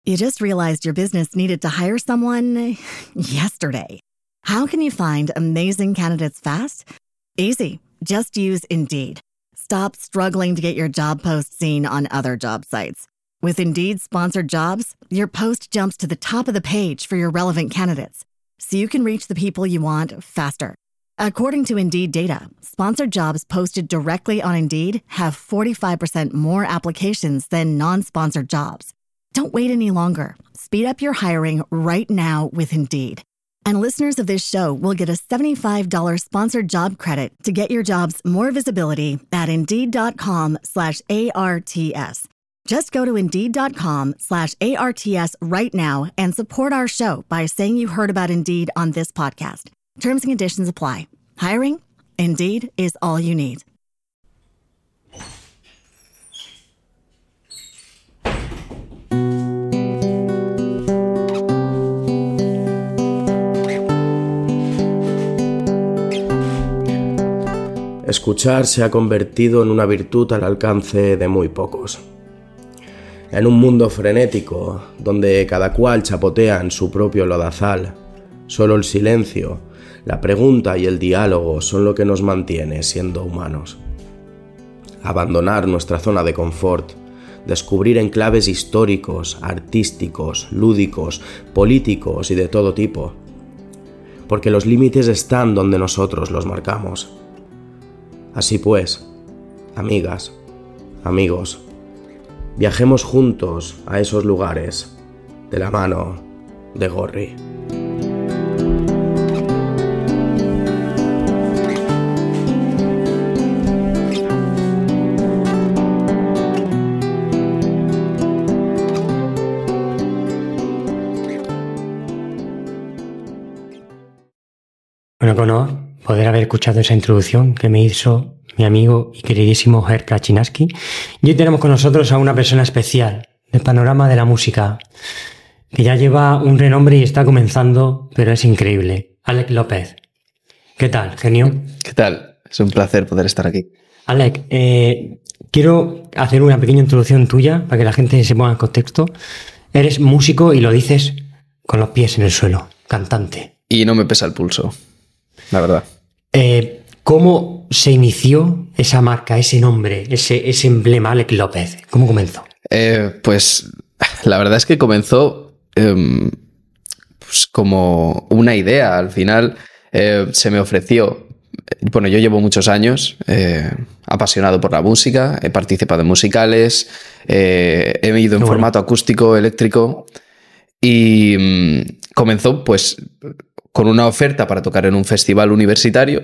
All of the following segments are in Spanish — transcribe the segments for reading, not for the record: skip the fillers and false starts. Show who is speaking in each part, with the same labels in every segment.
Speaker 1: You just realized your business needed to hire someone yesterday. How can you find amazing candidates fast? Easy. Just use Indeed. Stop struggling to get your job post seen on other job sites. With Indeed sponsored jobs, your post jumps to the top of the page for your relevant candidates, so you can reach the people you want faster. According to Indeed data, sponsored jobs posted directly on Indeed have 45% more applications than non-sponsored jobs. Don't wait any longer. Speed up your hiring right now with Indeed. And listeners of this show will get a $75 sponsored job credit to get your jobs more visibility at Indeed.com/ARTS. Just go to Indeed.com/ARTS right now and support our show by saying you heard about Indeed on this podcast. Terms and conditions apply. Hiring? Indeed is all you need.
Speaker 2: Escuchar se ha convertido en una virtud al alcance de muy pocos. En un mundo frenético, donde cada cual chapotea en su propio lodazal, solo el silencio, la pregunta y el diálogo son lo que nos mantiene siendo humanos. Abandonar nuestra zona de confort, descubrir enclaves históricos, artísticos, lúdicos, políticos y de todo tipo. Porque los límites están donde nosotros los marcamos. Así pues, amigas, amigos, viajemos juntos a esos lugares, de la mano de Gorri.
Speaker 3: Bueno, con poder haber escuchado esa introducción que me hizo mi amigo y queridísimo Ger Kaczynski. Y hoy tenemos con nosotros a una persona especial del panorama de la música, que ya lleva un renombre y está comenzando, pero es increíble. Alec López. ¿Qué tal, genio?
Speaker 4: ¿Qué tal? Es un placer poder estar aquí.
Speaker 3: Alec, quiero hacer una pequeña introducción tuya para que la gente se ponga en contexto. Eres músico y lo dices con los pies en el suelo, cantante.
Speaker 4: Y no me pesa el pulso, la verdad.
Speaker 3: ¿Cómo se inició esa marca, ese nombre, ese emblema Alec López? ¿Cómo comenzó?
Speaker 4: Pues la verdad es que comenzó pues como una idea. Al final se me ofreció. Bueno, yo llevo muchos años apasionado por la música, he participado en musicales, he ido en formato acústico, eléctrico, y comenzó pues con una oferta para tocar en un festival universitario,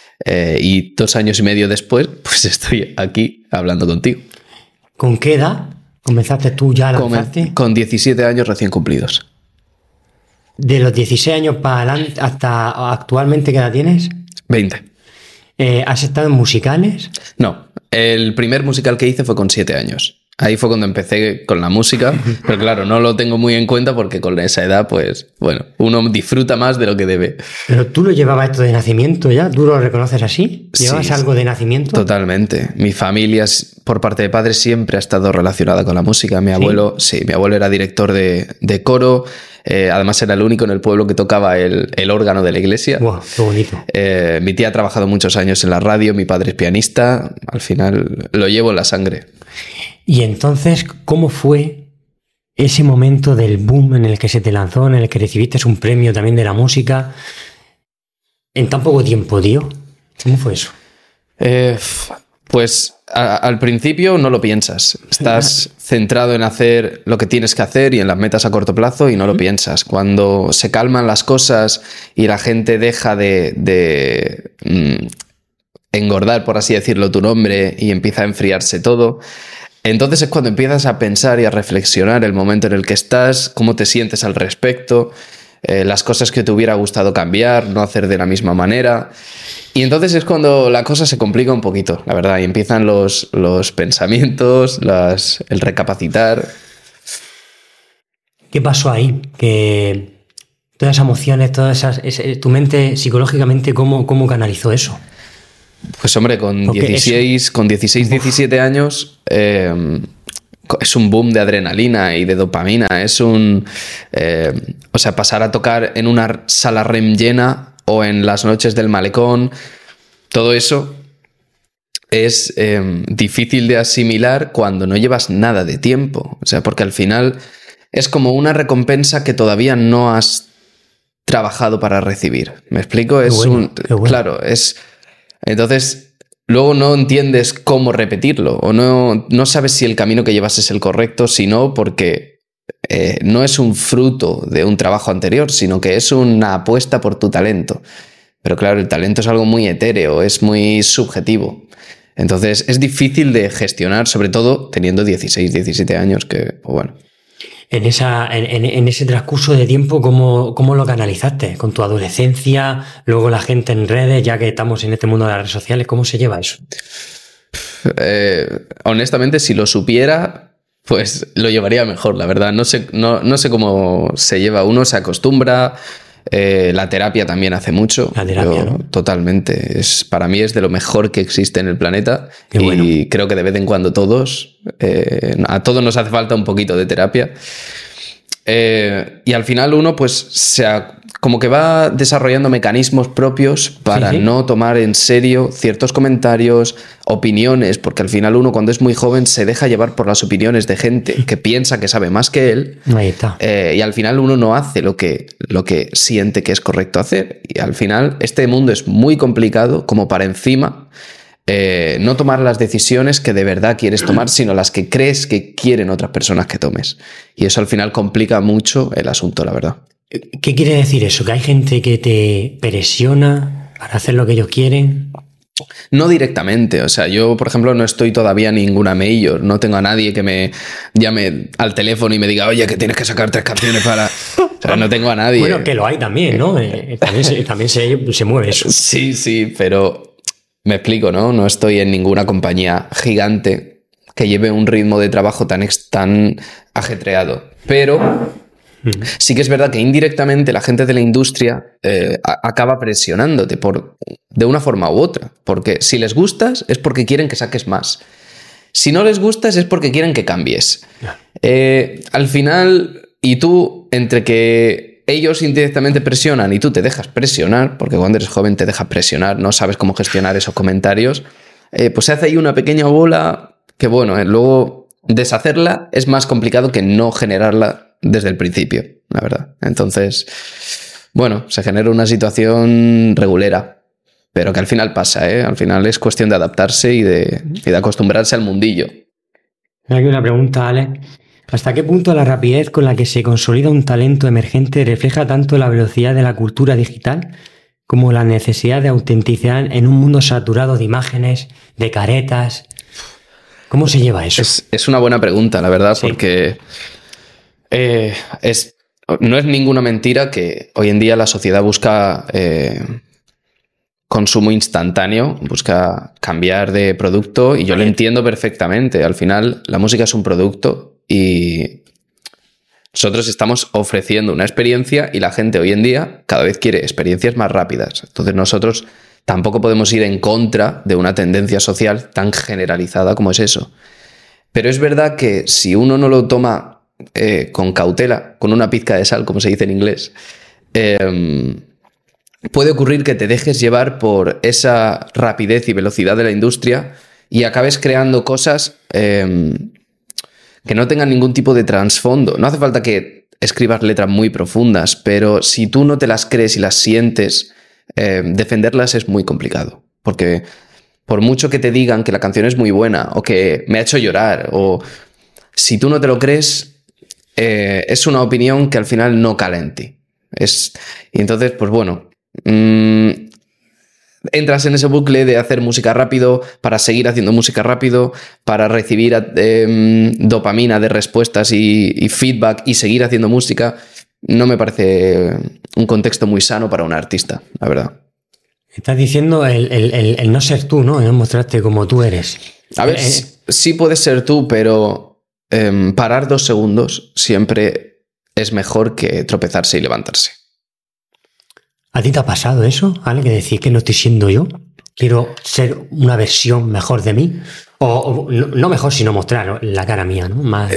Speaker 4: y 2 años y medio después pues estoy aquí hablando contigo.
Speaker 3: ¿Con qué edad comenzaste tú ya a lanzarte?
Speaker 4: Con 17 años recién cumplidos.
Speaker 3: ¿De los 16 años para adelante hasta actualmente qué edad tienes?
Speaker 4: 20.
Speaker 3: ¿Has estado en musicales?
Speaker 4: No, el primer musical que hice fue con 7 años. Ahí fue cuando empecé con la música, pero claro, no lo tengo muy en cuenta porque con esa edad, pues, bueno, uno disfruta más de lo que debe.
Speaker 3: ¿Pero tú lo llevabas esto de nacimiento ya? ¿Tú lo reconoces así? ¿Llevabas
Speaker 4: Sí,
Speaker 3: algo de nacimiento?
Speaker 4: Totalmente. Mi familia, por parte de padre, siempre ha estado relacionada con la música. Mi abuelo era director de coro. Además era el único en el pueblo que tocaba el órgano de la iglesia.
Speaker 3: ¡Wow! ¡Qué bonito!
Speaker 4: Mi tía ha trabajado muchos años en la radio, mi padre es pianista. Al final lo llevo en la sangre.
Speaker 3: Y entonces, ¿cómo fue ese momento del boom en el que se te lanzó, en el que recibiste un premio también de la música en tan poco tiempo, tío? ¿Cómo fue eso?
Speaker 4: Pues al principio no lo piensas. Estás centrado en hacer lo que tienes que hacer y en las metas a corto plazo y no lo piensas. Cuando se calman las cosas y la gente deja de engordar, por así decirlo, tu nombre y empieza a enfriarse todo, entonces es cuando empiezas a pensar y a reflexionar el momento en el que estás, cómo te sientes al respecto, las cosas que te hubiera gustado cambiar, no hacer de la misma manera. Y entonces es cuando la cosa se complica un poquito, la verdad, y empiezan los pensamientos, el recapacitar.
Speaker 3: ¿Qué pasó ahí? Que todas esas emociones, tu mente psicológicamente, ¿cómo canalizó eso?
Speaker 4: Pues hombre, con 16, 17 años, es un boom de adrenalina y de dopamina. O sea, pasar a tocar en una sala REM llena o en las noches del malecón, todo eso es difícil de asimilar cuando no llevas nada de tiempo. O sea, porque al final es como una recompensa que todavía no has trabajado para recibir. ¿Me explico?
Speaker 3: Qué bueno.
Speaker 4: Claro, es... Entonces, luego no entiendes cómo repetirlo o no sabes si el camino que llevas es el correcto, sino porque no es un fruto de un trabajo anterior, sino que es una apuesta por tu talento. Pero claro, el talento es algo muy etéreo, es muy subjetivo. Entonces, es difícil de gestionar, sobre todo teniendo 16, 17 años, que, pues bueno...
Speaker 3: En ese transcurso de tiempo, ¿cómo lo canalizaste? ¿Con tu adolescencia? Luego la gente en redes, ya que estamos en este mundo de las redes sociales, ¿cómo se lleva eso?
Speaker 4: Honestamente, si lo supiera, pues lo llevaría mejor, la verdad. No sé cómo se lleva. Uno se acostumbra. La terapia también hace mucho.
Speaker 3: La terapia, ¿no?
Speaker 4: Totalmente. Para mí es de lo mejor que existe en el planeta.
Speaker 3: Qué bueno.
Speaker 4: Y creo que de vez en cuando a todos nos hace falta un poquito de terapia. Y al final uno pues como que va desarrollando mecanismos propios para no tomar en serio ciertos comentarios, opiniones, porque al final uno cuando es muy joven se deja llevar por las opiniones de gente que piensa que sabe más que él.
Speaker 3: Ahí está.
Speaker 4: Y al final uno no hace lo que siente que es correcto hacer. Y al final este mundo es muy complicado como para encima no tomar las decisiones que de verdad quieres tomar, sino las que crees que quieren otras personas que tomes. Y eso al final complica mucho el asunto, la verdad.
Speaker 3: ¿Qué quiere decir eso? ¿Que hay gente que te presiona para hacer lo que ellos quieren?
Speaker 4: No directamente. O sea, yo, por ejemplo, no estoy todavía en ninguna major. No tengo a nadie que me llame al teléfono y me diga, oye, que tienes que sacar 3 canciones para... O sea, no tengo a nadie.
Speaker 3: Bueno, que lo hay también, ¿no? También se mueve eso.
Speaker 4: Sí, pero... Me explico, ¿no? No estoy en ninguna compañía gigante que lleve un ritmo de trabajo tan ajetreado. Pero sí que es verdad que indirectamente la gente de la industria acaba presionándote de una forma u otra. Porque si les gustas es porque quieren que saques más. Si no les gustas es porque quieren que cambies. Al final, y tú, entre que ellos indirectamente presionan y tú te dejas presionar, porque cuando eres joven te dejas presionar, no sabes cómo gestionar esos comentarios, pues se hace ahí una pequeña bola que, bueno, luego deshacerla es más complicado que no generarla desde el principio, la verdad. Entonces, bueno, se genera una situación regulera, pero que al final pasa, ¿eh? Al final es cuestión de adaptarse y de acostumbrarse al mundillo.
Speaker 3: Aquí una pregunta, Alex. ¿Hasta qué punto la rapidez con la que se consolida un talento emergente refleja tanto la velocidad de la cultura digital como la necesidad de autenticidad en un mundo saturado de imágenes, de caretas? ¿Cómo se lleva eso?
Speaker 4: Es una buena pregunta, la verdad,
Speaker 3: Sí.
Speaker 4: Porque no es ninguna mentira que hoy en día la sociedad busca consumo instantáneo, busca cambiar de producto, y yo lo entiendo perfectamente. Al final, la música es un producto y nosotros estamos ofreciendo una experiencia y la gente hoy en día cada vez quiere experiencias más rápidas. Entonces nosotros tampoco podemos ir en contra de una tendencia social tan generalizada como es eso. Pero es verdad que si uno no lo toma con cautela, con una pizca de sal, como se dice en inglés, puede ocurrir que te dejes llevar por esa rapidez y velocidad de la industria y acabes creando cosas que no tengan ningún tipo de trasfondo. No hace falta que escribas letras muy profundas, pero si tú no te las crees y las sientes, defenderlas es muy complicado. Porque por mucho que te digan que la canción es muy buena o que me ha hecho llorar, o si tú no te lo crees, es una opinión que al final no cala en ti. Y entonces, pues bueno, entras en ese bucle de hacer música rápido para seguir haciendo música rápido, para recibir dopamina de respuestas y feedback y seguir haciendo música. No me parece un contexto muy sano para un artista, la verdad.
Speaker 3: Estás diciendo el no ser tú, ¿no? El no mostrarte como tú eres.
Speaker 4: A ver, sí puedes ser tú, pero parar 2 segundos siempre es mejor que tropezarse y levantarse.
Speaker 3: ¿A ti te ha pasado eso, Ale? Que decir que no estoy siendo yo, quiero ser una versión mejor de mí. O no mejor, sino mostrar la cara mía, ¿no? Más...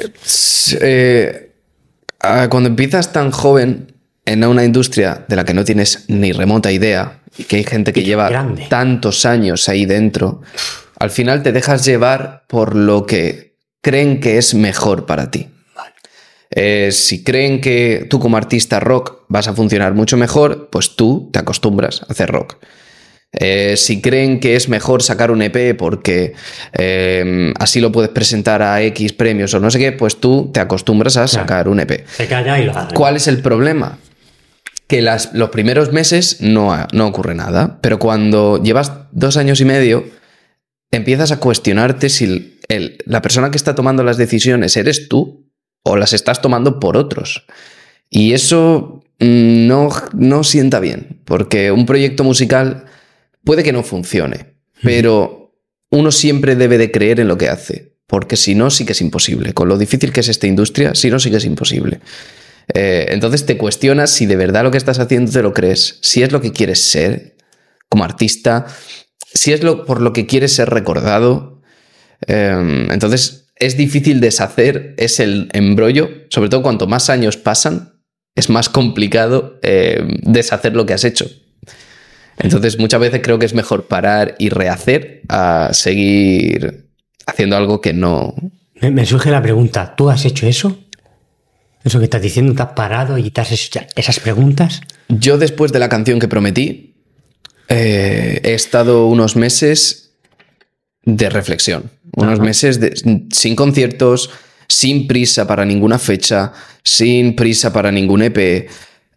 Speaker 4: Cuando empiezas tan joven en una industria de la que no tienes ni remota idea y que hay gente que lleva tantos años ahí dentro, al final te dejas llevar por lo que creen que es mejor para ti. Si creen que tú como artista rock vas a funcionar mucho mejor, pues tú te acostumbras a hacer rock. Si creen que es mejor sacar un EP porque así lo puedes presentar a X premios o no sé qué, pues tú te acostumbras a sacar un EP.
Speaker 3: Se calla y lo hace.
Speaker 4: ¿Cuál es el problema? Que los primeros meses no ocurre nada, pero cuando llevas 2 años y medio empiezas a cuestionarte si la persona que está tomando las decisiones eres tú o las estás tomando por otros. Y eso no sienta bien, porque un proyecto musical puede que no funcione, pero uno siempre debe de creer en lo que hace, porque si no, sí que es imposible. Con lo difícil que es esta industria, si no, sí que es imposible. Entonces te cuestionas si de verdad lo que estás haciendo te lo crees, si es lo que quieres ser como artista, si es por lo que quieres ser recordado. Entonces es difícil deshacer ese embrollo, sobre todo cuanto más años pasan, es más complicado deshacer lo que has hecho. Entonces muchas veces creo que es mejor parar y rehacer a seguir haciendo algo que no...
Speaker 3: Me surge la pregunta, ¿tú has hecho eso? Eso que estás diciendo, ¿te has parado y te has hecho esas preguntas?
Speaker 4: Yo después de la canción que prometí he estado unos meses de reflexión, unos meses sin conciertos, sin prisa para ninguna fecha, sin prisa para ningún EP,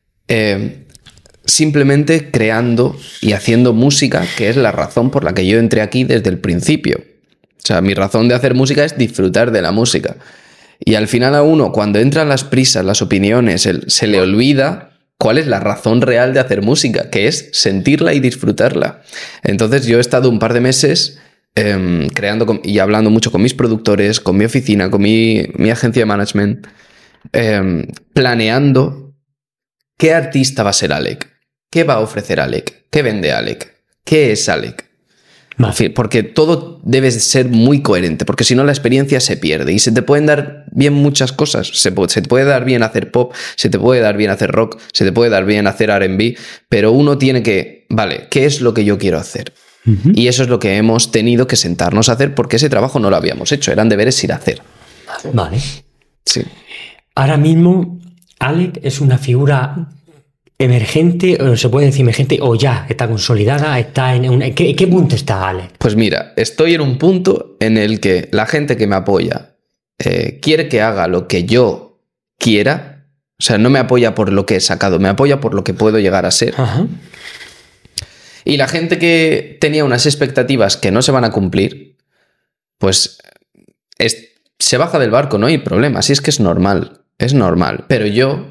Speaker 4: simplemente creando y haciendo música, que es la razón por la que yo entré aquí desde el principio. O sea, mi razón de hacer música es disfrutar de la música. Y al final a uno, cuando entran las prisas, las opiniones, se le olvida cuál es la razón real de hacer música, que es sentirla y disfrutarla. Entonces yo he estado un par de meses creando y hablando mucho con mis productores, con mi oficina, con mi agencia de management, planeando qué artista va a ser Alec, qué va a ofrecer Alec, qué vende Alec, qué es Alec. Porque todo debe ser muy coherente, porque si no la experiencia se pierde y se te pueden dar bien muchas cosas. Se te puede dar bien hacer pop, se te puede dar bien hacer rock, se te puede dar bien hacer R&B, pero uno tiene que, vale, ¿qué es lo que yo quiero hacer? Uh-huh. Y eso es lo que hemos tenido que sentarnos a hacer, porque ese trabajo no lo habíamos hecho, eran deberes ir a hacer.
Speaker 3: Vale.
Speaker 4: Sí.
Speaker 3: Ahora mismo, Alec es una figura emergente, o se puede decir emergente, o ya está consolidada, está ¿en qué punto está Alec?
Speaker 4: Pues mira, estoy en un punto en el que la gente que me apoya quiere que haga lo que yo quiera, o sea, no me apoya por lo que he sacado, me apoya por lo que puedo llegar a ser. Ajá. Y la gente que tenía unas expectativas que no se van a cumplir, pues se baja del barco, no hay problema, así es que es normal, pero yo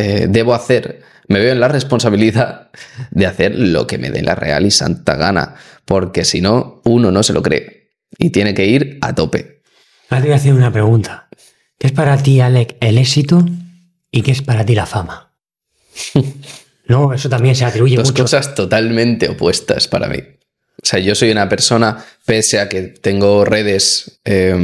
Speaker 4: me veo en la responsabilidad de hacer lo que me dé la real y santa gana, porque si no, uno no se lo cree y tiene que ir a tope.
Speaker 3: Ahora te voy a hacer una pregunta. ¿Qué es para ti, Alec, el éxito y qué es para ti la fama? No, eso también se atribuye mucho.
Speaker 4: Dos cosas totalmente opuestas para mí. O sea, yo soy una persona, pese a que tengo redes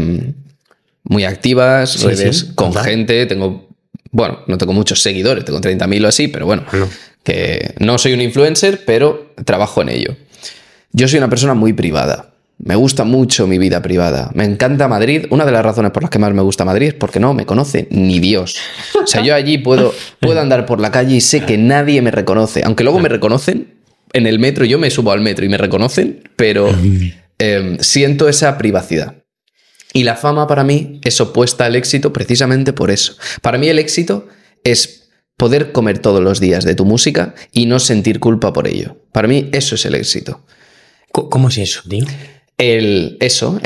Speaker 4: muy activas, redes con gente, bueno, no tengo muchos seguidores, tengo 30.000 o así, pero bueno, que no soy un influencer, pero trabajo en ello. Yo soy una persona muy privada. Me gusta mucho mi vida privada. Me encanta Madrid. Una de las razones por las que más me gusta Madrid es porque no me conoce ni Dios. O sea, yo allí puedo andar por la calle y sé que nadie me reconoce. Aunque luego me reconocen en el metro, yo me subo al metro y me reconocen, pero siento esa privacidad. Y la fama para mí es opuesta al éxito precisamente por eso. Para mí el éxito es poder comer todos los días de tu música y no sentir culpa por ello. Para mí eso es el éxito.
Speaker 3: ¿Cómo es eso, tío?
Speaker 4: El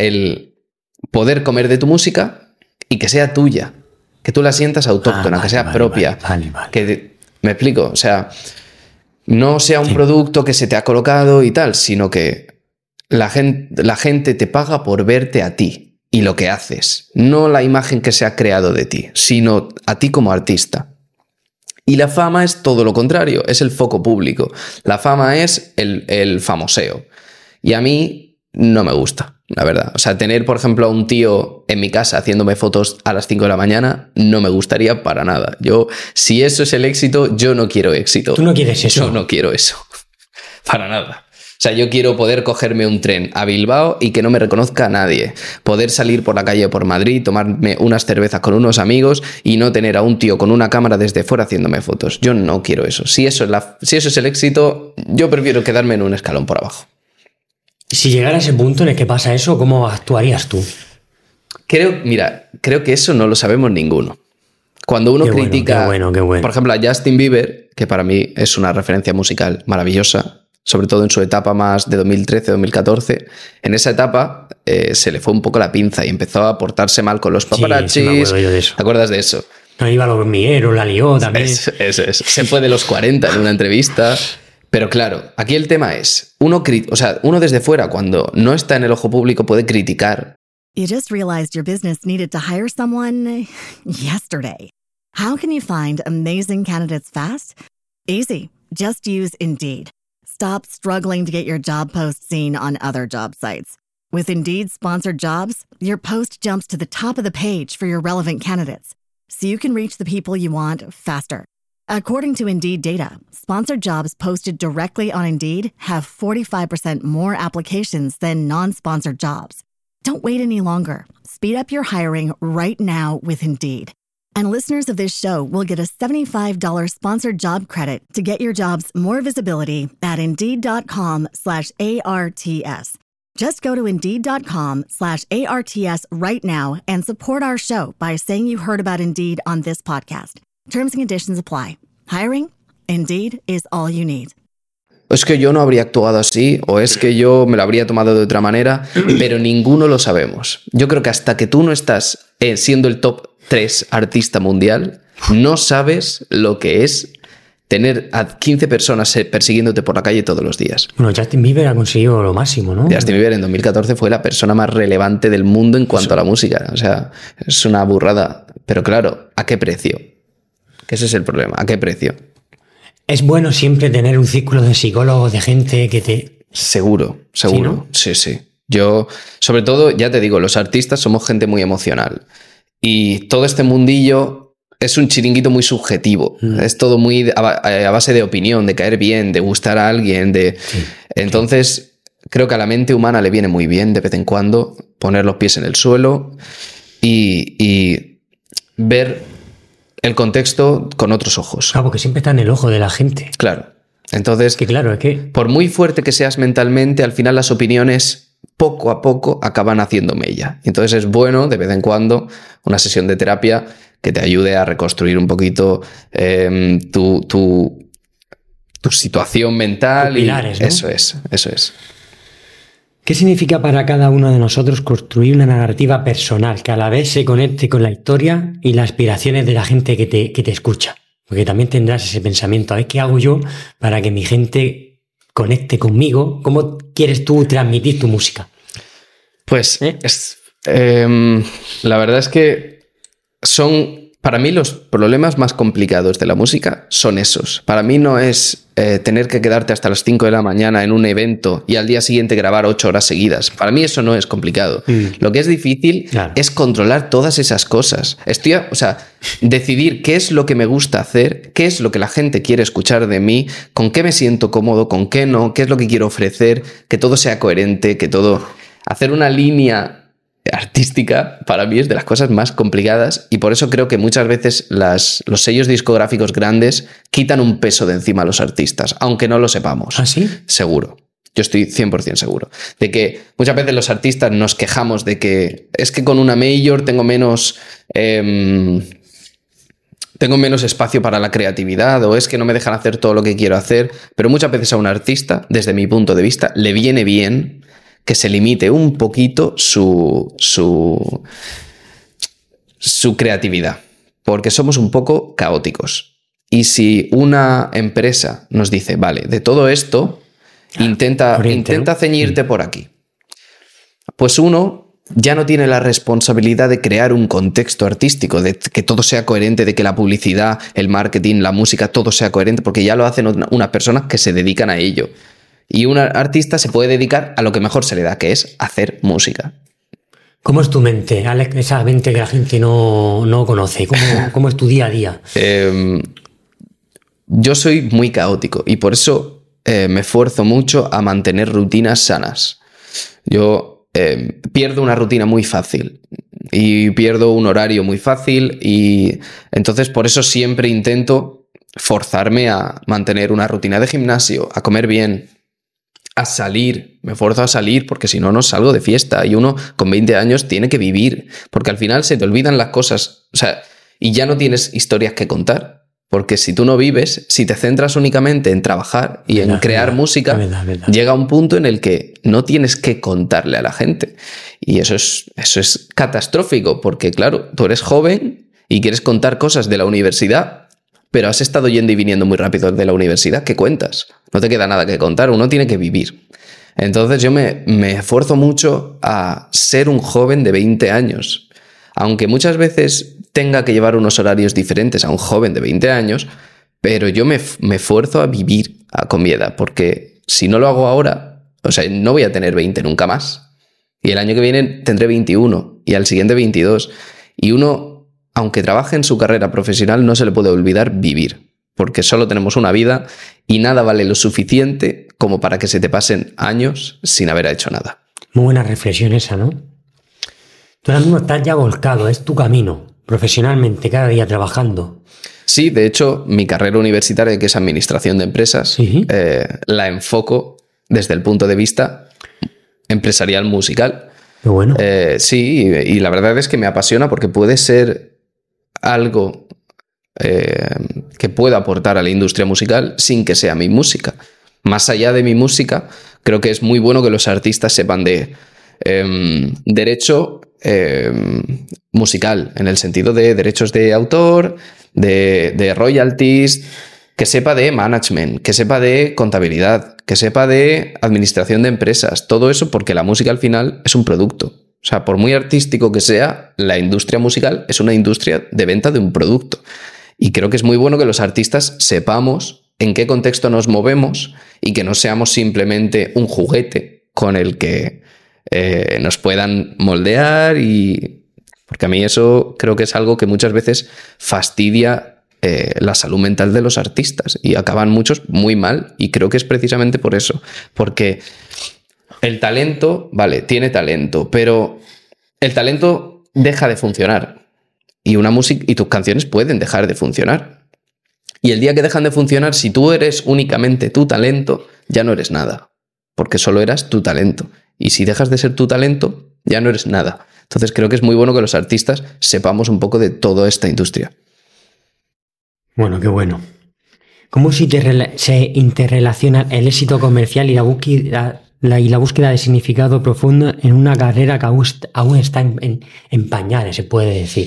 Speaker 4: poder comer de tu música y que sea tuya, que tú la sientas autóctona, que sea propia.
Speaker 3: Vale.
Speaker 4: ¿Me explico? O sea, no sea un producto que se te ha colocado y tal, sino que la gente te paga por verte a ti y lo que haces, no la imagen que se ha creado de ti, sino a ti como artista. Y la fama es todo lo contrario, es el foco público. La fama es el famoseo. Y a mí no me gusta. la verdad. O sea, tener, por ejemplo, a un tío en mi casa haciéndome fotos a las 5 de la mañana no me gustaría para nada. Si eso es el éxito, yo no quiero éxito.
Speaker 3: ¿Tú no quieres eso?
Speaker 4: Yo no quiero eso. Para nada. O sea, yo quiero poder cogerme un tren a Bilbao y que no me reconozca nadie. Poder salir por la calle por Madrid, tomarme unas cervezas con unos amigos y no tener a un tío con una cámara desde fuera haciéndome fotos. Yo no quiero eso. Si eso es el éxito, yo prefiero quedarme en un escalón por abajo.
Speaker 3: Si llegara a ese punto en el que pasa eso, ¿cómo actuarías tú?
Speaker 4: Creo que eso no lo sabemos ninguno. Cuando uno critica,
Speaker 3: qué bueno.
Speaker 4: Por ejemplo, a Justin Bieber, que para mí es una referencia musical maravillosa, sobre todo en su etapa más de 2013-2014, en esa etapa se le fue un poco la pinza y empezó a portarse mal con los paparazzis.
Speaker 3: Sí, me acuerdo yo de eso.
Speaker 4: ¿Te acuerdas de eso?
Speaker 3: No iba a los hormigueros, la lió también.
Speaker 4: Eso. Se fue de los 40 en una entrevista. Pero claro, aquí el tema es, uno desde fuera, cuando no está en el ojo público, puede criticar.
Speaker 1: You just realized your business needed to hire someone yesterday. How can you find amazing candidates fast? Easy. Just use Indeed. Stop struggling to get your job post seen on other job sites. With Indeed sponsored jobs, your post jumps to the top of the page for your relevant candidates, so you can reach the people you want faster. According to Indeed data, sponsored jobs posted directly on Indeed have 45% more applications than non-sponsored jobs. Don't wait any longer. Speed up your hiring right now with Indeed. And listeners of this show will get a $75 sponsored job credit to get your jobs more visibility at Indeed.com/ARTS. Just go to Indeed.com/ARTS right now and support our show by saying you heard about Indeed on this podcast. Terms and conditions apply. Hiring? Indeed is all you need.
Speaker 4: Es que yo no habría actuado así, o es que yo me lo habría tomado de otra manera, pero ninguno lo sabemos. Yo creo que hasta que tú no estás siendo el top 3 artista mundial, no sabes lo que es tener a 15 personas persiguiéndote por la calle todos los días.
Speaker 3: Bueno, Justin Bieber ha conseguido lo máximo, ¿no?
Speaker 4: Justin Bieber en 2014 fue la persona más relevante del mundo en cuanto a la música. O sea, es una burrada. Pero claro, ¿a qué precio? Que ese es el problema. ¿A qué precio?
Speaker 3: Es bueno siempre tener un círculo de psicólogos, de gente que te...
Speaker 4: Seguro.
Speaker 3: ¿Sí, no?
Speaker 4: Sí. Yo, sobre todo, ya te digo, los artistas somos gente muy emocional. Y todo este mundillo es un chiringuito muy subjetivo. Es todo muy a base de opinión, de caer bien, de gustar a alguien. Sí. Entonces, creo que a la mente humana le viene muy bien de vez en cuando poner los pies en el suelo y ver el contexto con otros ojos.
Speaker 3: Claro, porque siempre está en el ojo de la gente.
Speaker 4: Claro. Entonces,
Speaker 3: es que...
Speaker 4: por muy fuerte que seas mentalmente, al final las opiniones poco a poco acaban haciendo mella. Entonces es bueno, de vez en cuando, una sesión de terapia que te ayude a reconstruir un poquito tu situación mental.
Speaker 3: Pilares,
Speaker 4: y
Speaker 3: ¿no?
Speaker 4: Eso es.
Speaker 3: ¿Qué significa para cada uno de nosotros construir una narrativa personal que a la vez se conecte con la historia y las aspiraciones de la gente que te escucha? Porque también tendrás ese pensamiento, a ver qué hago yo para que mi gente conecte conmigo. ¿Cómo quieres tú transmitir tu música?
Speaker 4: Pues la verdad es que para mí los problemas más complicados de la música son esos. Para mí no es tener que quedarte hasta las 5 de la mañana en un evento y al día siguiente grabar 8 horas seguidas. Para mí eso no es complicado. Lo que es difícil es controlar todas esas cosas. Decidir qué es lo que me gusta hacer, qué es lo que la gente quiere escuchar de mí, con qué me siento cómodo, con qué no, qué es lo que quiero ofrecer, que todo sea coherente, que todo... Hacer una línea artística para mí es de las cosas más complicadas y por eso creo que muchas veces los sellos discográficos grandes quitan un peso de encima a los artistas, aunque no lo sepamos.
Speaker 3: ¿Ah, sí?
Speaker 4: Seguro. Yo estoy 100% seguro de que muchas veces los artistas nos quejamos de que es que con una major tengo menos espacio para la creatividad o es que no me dejan hacer todo lo que quiero hacer, pero muchas veces a un artista, desde mi punto de vista, le viene bien que se limite un poquito su creatividad, porque somos un poco caóticos. Y si una empresa nos dice, vale, de todo esto, intenta ceñirte por aquí, pues uno ya no tiene la responsabilidad de crear un contexto artístico, de que todo sea coherente, de que la publicidad, el marketing, la música, todo sea coherente, porque ya lo hacen unas personas que se dedican a ello. Y un artista se puede dedicar a lo que mejor se le da, que es hacer música.
Speaker 3: ¿Cómo es tu mente, Alex? Esa mente que la gente no conoce. ¿Cómo es tu día a día?
Speaker 4: Yo soy muy caótico y por eso me esfuerzo mucho a mantener rutinas sanas. Yo pierdo una rutina muy fácil y pierdo un horario muy fácil y entonces por eso siempre intento forzarme a mantener una rutina de gimnasio, a comer bien, a salir. Me esfuerzo a salir porque si no, no salgo de fiesta y uno con 20 años tiene que vivir porque al final se te olvidan las cosas, o sea, y ya no tienes historias que contar. Porque si tú no vives, si te centras únicamente en trabajar y en crear música, llega un punto en el que no tienes que contarle a la gente. Y eso es catastrófico, porque claro, tú eres joven y quieres contar cosas de la universidad, pero has estado yendo y viniendo muy rápido de la universidad. ¿Qué cuentas? No te queda nada que contar, uno tiene que vivir. Entonces yo me esfuerzo mucho a ser un joven de 20 años. Aunque muchas veces tenga que llevar unos horarios diferentes a un joven de 20 años, pero yo me esfuerzo a vivir con mi edad, porque si no lo hago ahora, o sea, no voy a tener 20 nunca más. Y el año que viene tendré 21 y al siguiente 22. Y uno, aunque trabaje en su carrera profesional, no se le puede olvidar vivir, porque solo tenemos una vida y nada vale lo suficiente como para que se te pasen años sin haber hecho nada.
Speaker 3: Muy buena reflexión esa, ¿no? Tú ahora mismo estás ya volcado, es tu camino, profesionalmente, cada día trabajando.
Speaker 4: Sí, de hecho, mi carrera universitaria, que es Administración de Empresas,
Speaker 3: ¿Sí?
Speaker 4: La enfoco desde el punto de vista empresarial musical.
Speaker 3: Qué bueno.
Speaker 4: Sí, y la verdad es que me apasiona porque puede ser algo que pueda aportar a la industria musical sin que sea mi música. Más allá de mi música, creo que es muy bueno que los artistas sepan de derecho musical, en el sentido de derechos de autor, de royalties, que sepa de management, que sepa de contabilidad, que sepa de administración de empresas, todo eso, porque la música al final es un producto. O sea, por muy artístico que sea, la industria musical es una industria de venta de un producto. Y creo que es muy bueno que los artistas sepamos en qué contexto nos movemos y que no seamos simplemente un juguete con el que nos puedan moldear y... Porque a mí eso creo que es algo que muchas veces fastidia la salud mental de los artistas y acaban muchos muy mal y creo que es precisamente por eso. Porque el talento, vale, tiene talento, pero el talento deja de funcionar y una música y tus canciones pueden dejar de funcionar. Y el día que dejan de funcionar, si tú eres únicamente tu talento, ya no eres nada, porque solo eras tu talento. Y si dejas de ser tu talento, ya no eres nada. Entonces creo que es muy bueno que los artistas sepamos un poco de toda esta industria.
Speaker 3: Bueno, qué bueno. ¿Cómo se interrelaciona el éxito comercial y la búsqueda de significado profundo en una carrera que aún está en pañales, se puede decir?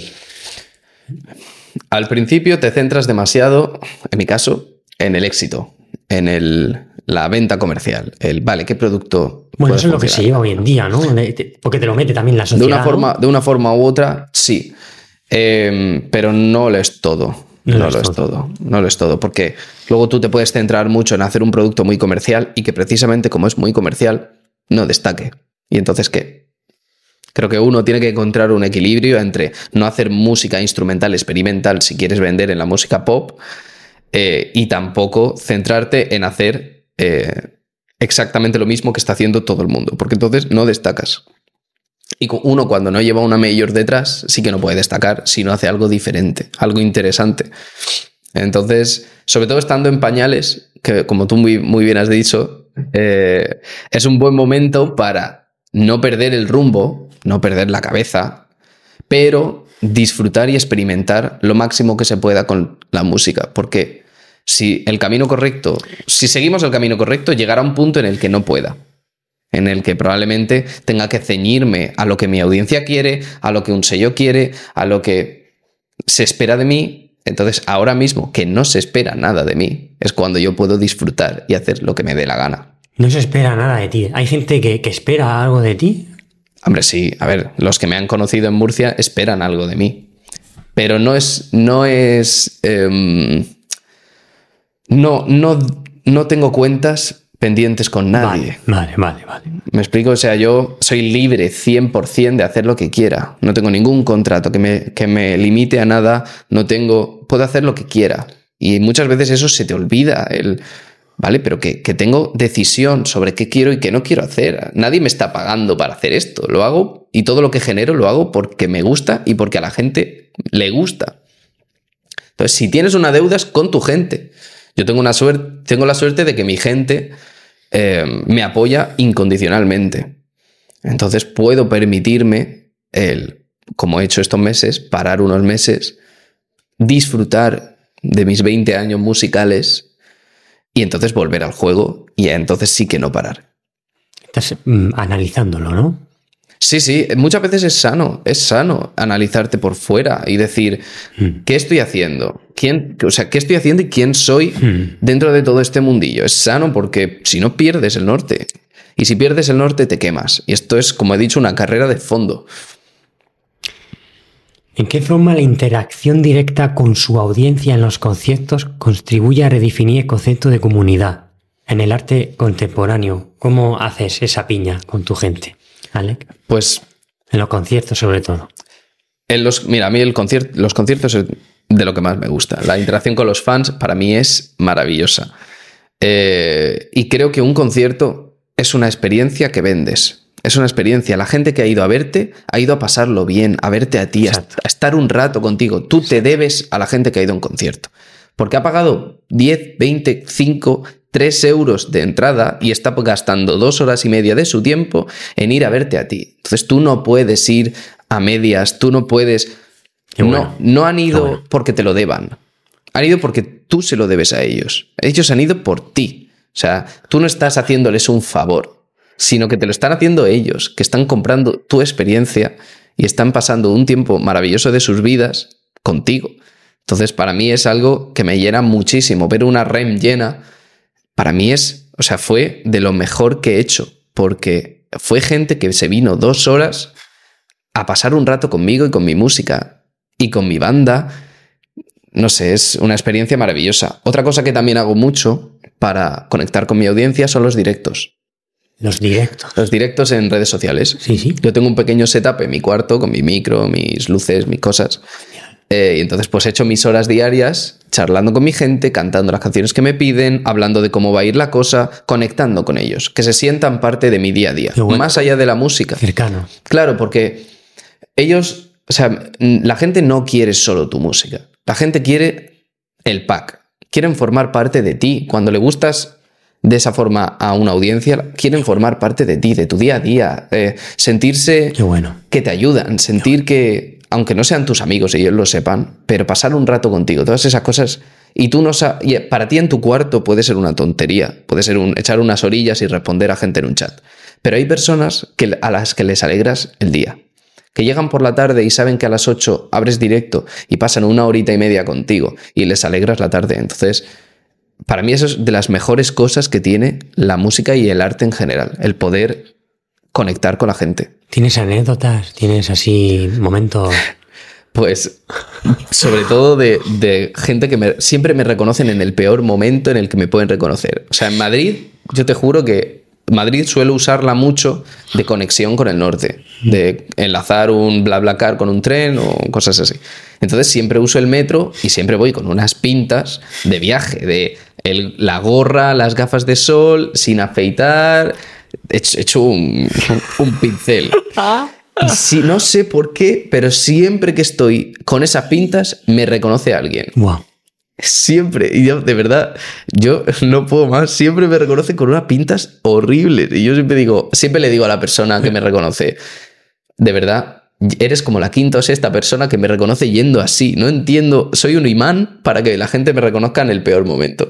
Speaker 4: Al principio te centras demasiado, en mi caso, en el éxito, en la venta comercial. Vale, ¿qué producto?
Speaker 3: Bueno, eso es lo que se lleva hoy en día, ¿no? Porque te lo mete también la sociedad.
Speaker 4: De una forma u otra, sí. Pero no lo es todo. No lo es todo. Porque luego tú te puedes centrar mucho en hacer un producto muy comercial y que precisamente como es muy comercial, no destaque. ¿Y entonces qué? Creo que uno tiene que encontrar un equilibrio entre no hacer música instrumental, experimental, si quieres vender en la música pop, y tampoco centrarte en hacer exactamente lo mismo que está haciendo todo el mundo, porque entonces no destacas. Y uno cuando no lleva una mayor detrás sí que no puede destacar si no hace algo diferente, algo interesante. Entonces, sobre todo estando en pañales, que como tú muy bien has dicho, es un buen momento para no perder el rumbo, no perder la cabeza, pero disfrutar y experimentar lo máximo que se pueda con la música, porque si seguimos el camino correcto, llegará un punto en el que no pueda, en el que probablemente tenga que ceñirme a lo que mi audiencia quiere, a lo que un sello quiere, a lo que se espera de mí. Entonces, ahora mismo, que no se espera nada de mí, es cuando yo puedo disfrutar y hacer lo que me dé la gana.
Speaker 3: No se espera nada de ti. ¿Hay gente que espera algo de ti?
Speaker 4: Hombre, sí. A ver, los que me han conocido en Murcia esperan algo de mí. Pero no tengo cuentas pendientes con nadie.
Speaker 3: Vale.
Speaker 4: ¿Me explico? O sea, yo soy libre 100% de hacer lo que quiera. No tengo ningún contrato que me limite a nada. Puedo hacer lo que quiera. Y muchas veces eso se te olvida. ¿Vale? Pero que tengo decisión sobre qué quiero y qué no quiero hacer. Nadie me está pagando para hacer esto. Lo hago y todo lo que genero lo hago porque me gusta y porque a la gente le gusta. Entonces, si tienes una deuda es con tu gente. Yo tengo la suerte de que mi gente me apoya incondicionalmente. Entonces puedo permitirme, como he hecho estos meses, parar unos meses, disfrutar de mis 20 años musicales y entonces volver al juego y entonces sí que no parar.
Speaker 3: Estás analizándolo, ¿no?
Speaker 4: Sí, muchas veces es sano analizarte por fuera y decir, ¿qué estoy haciendo? ¿Qué estoy haciendo y quién soy dentro de todo este mundillo? Es sano porque si no pierdes el norte. Y si pierdes el norte te quemas. Y esto es, como he dicho, una carrera de fondo.
Speaker 3: ¿En qué forma la interacción directa con su audiencia en los conciertos contribuye a redefinir el concepto de comunidad? En el arte contemporáneo, ¿cómo haces esa piña con tu gente, Alec?
Speaker 4: Pues
Speaker 3: en los conciertos sobre todo.
Speaker 4: Mira, a mí los conciertos es de lo que más me gusta. La interacción con los fans para mí es maravillosa. Y creo que un concierto es una experiencia que vendes. Es una experiencia. La gente que ha ido a verte ha ido a pasarlo bien, a verte a ti, a estar un rato contigo. Tú te debes a la gente que ha ido a un concierto. Porque ha pagado 10, 20, 5, 3 euros de entrada y está gastando 2 horas y media de su tiempo en ir a verte a ti. Entonces tú no puedes ir a medias, tú no puedes... Bueno, no han ido porque te lo deban. Han ido porque tú se lo debes a ellos. Ellos han ido por ti. O sea, tú no estás haciéndoles un favor, sino que te lo están haciendo ellos, que están comprando tu experiencia y están pasando un tiempo maravilloso de sus vidas contigo. Entonces, para mí es algo que me llena muchísimo. Ver una REM llena, para mí fue de lo mejor que he hecho, porque fue gente que se vino 2 horas a pasar un rato conmigo y con mi música y con mi banda. No sé, es una experiencia maravillosa. Otra cosa que también hago mucho para conectar con mi audiencia son los directos.
Speaker 3: Los directos.
Speaker 4: Los directos en redes sociales.
Speaker 3: Sí.
Speaker 4: Yo tengo un pequeño setup en mi cuarto con mi micro, mis luces, mis cosas. Y entonces pues he hecho mis horas diarias charlando con mi gente, cantando las canciones que me piden, hablando de cómo va a ir la cosa, conectando con ellos, que se sientan parte de mi día a día, más allá de la música.
Speaker 3: Cercano.
Speaker 4: Claro, porque ellos, la gente no quiere solo tu música, la gente quiere el pack, quieren formar parte de ti. Cuando le gustas de esa forma a una audiencia, quieren formar parte de ti, de tu día a día, sentirse que te ayudan, sentir que, aunque no sean tus amigos y ellos lo sepan, pero pasar un rato contigo, todas esas cosas, y tú no sabes, y para ti en tu cuarto puede ser una tontería, puede ser echar unas orillas y responder a gente en un chat, pero hay personas a las que les alegras el día, que llegan por la tarde y saben que a las 8 abres directo y pasan 1 horita y media contigo y les alegras la tarde. Entonces, para mí eso es de las mejores cosas que tiene la música y el arte en general, el poder conectar con la gente.
Speaker 3: ¿Tienes anécdotas? ¿Tienes así momentos?
Speaker 4: Pues sobre todo de gente que siempre me reconocen en el peor momento en el que me pueden reconocer. O sea, en Madrid, yo te juro que Madrid suelo usarla mucho de conexión con el norte, de enlazar un BlaBlaCar con un tren o cosas así. Entonces siempre uso el metro y siempre voy con unas pintas de viaje, de la gorra, las gafas de sol, sin afeitar, hecho un pincel. Y sí, no sé por qué, pero siempre que estoy con esas pintas me reconoce alguien.
Speaker 3: Wow.
Speaker 4: Siempre, y yo, de verdad, yo no puedo más, siempre me reconoce con unas pintas horribles. Y yo siempre le digo a la persona que me reconoce, de verdad, eres como la 5ª o 6ª persona que me reconoce yendo así. No entiendo, soy un imán para que la gente me reconozca en el peor momento.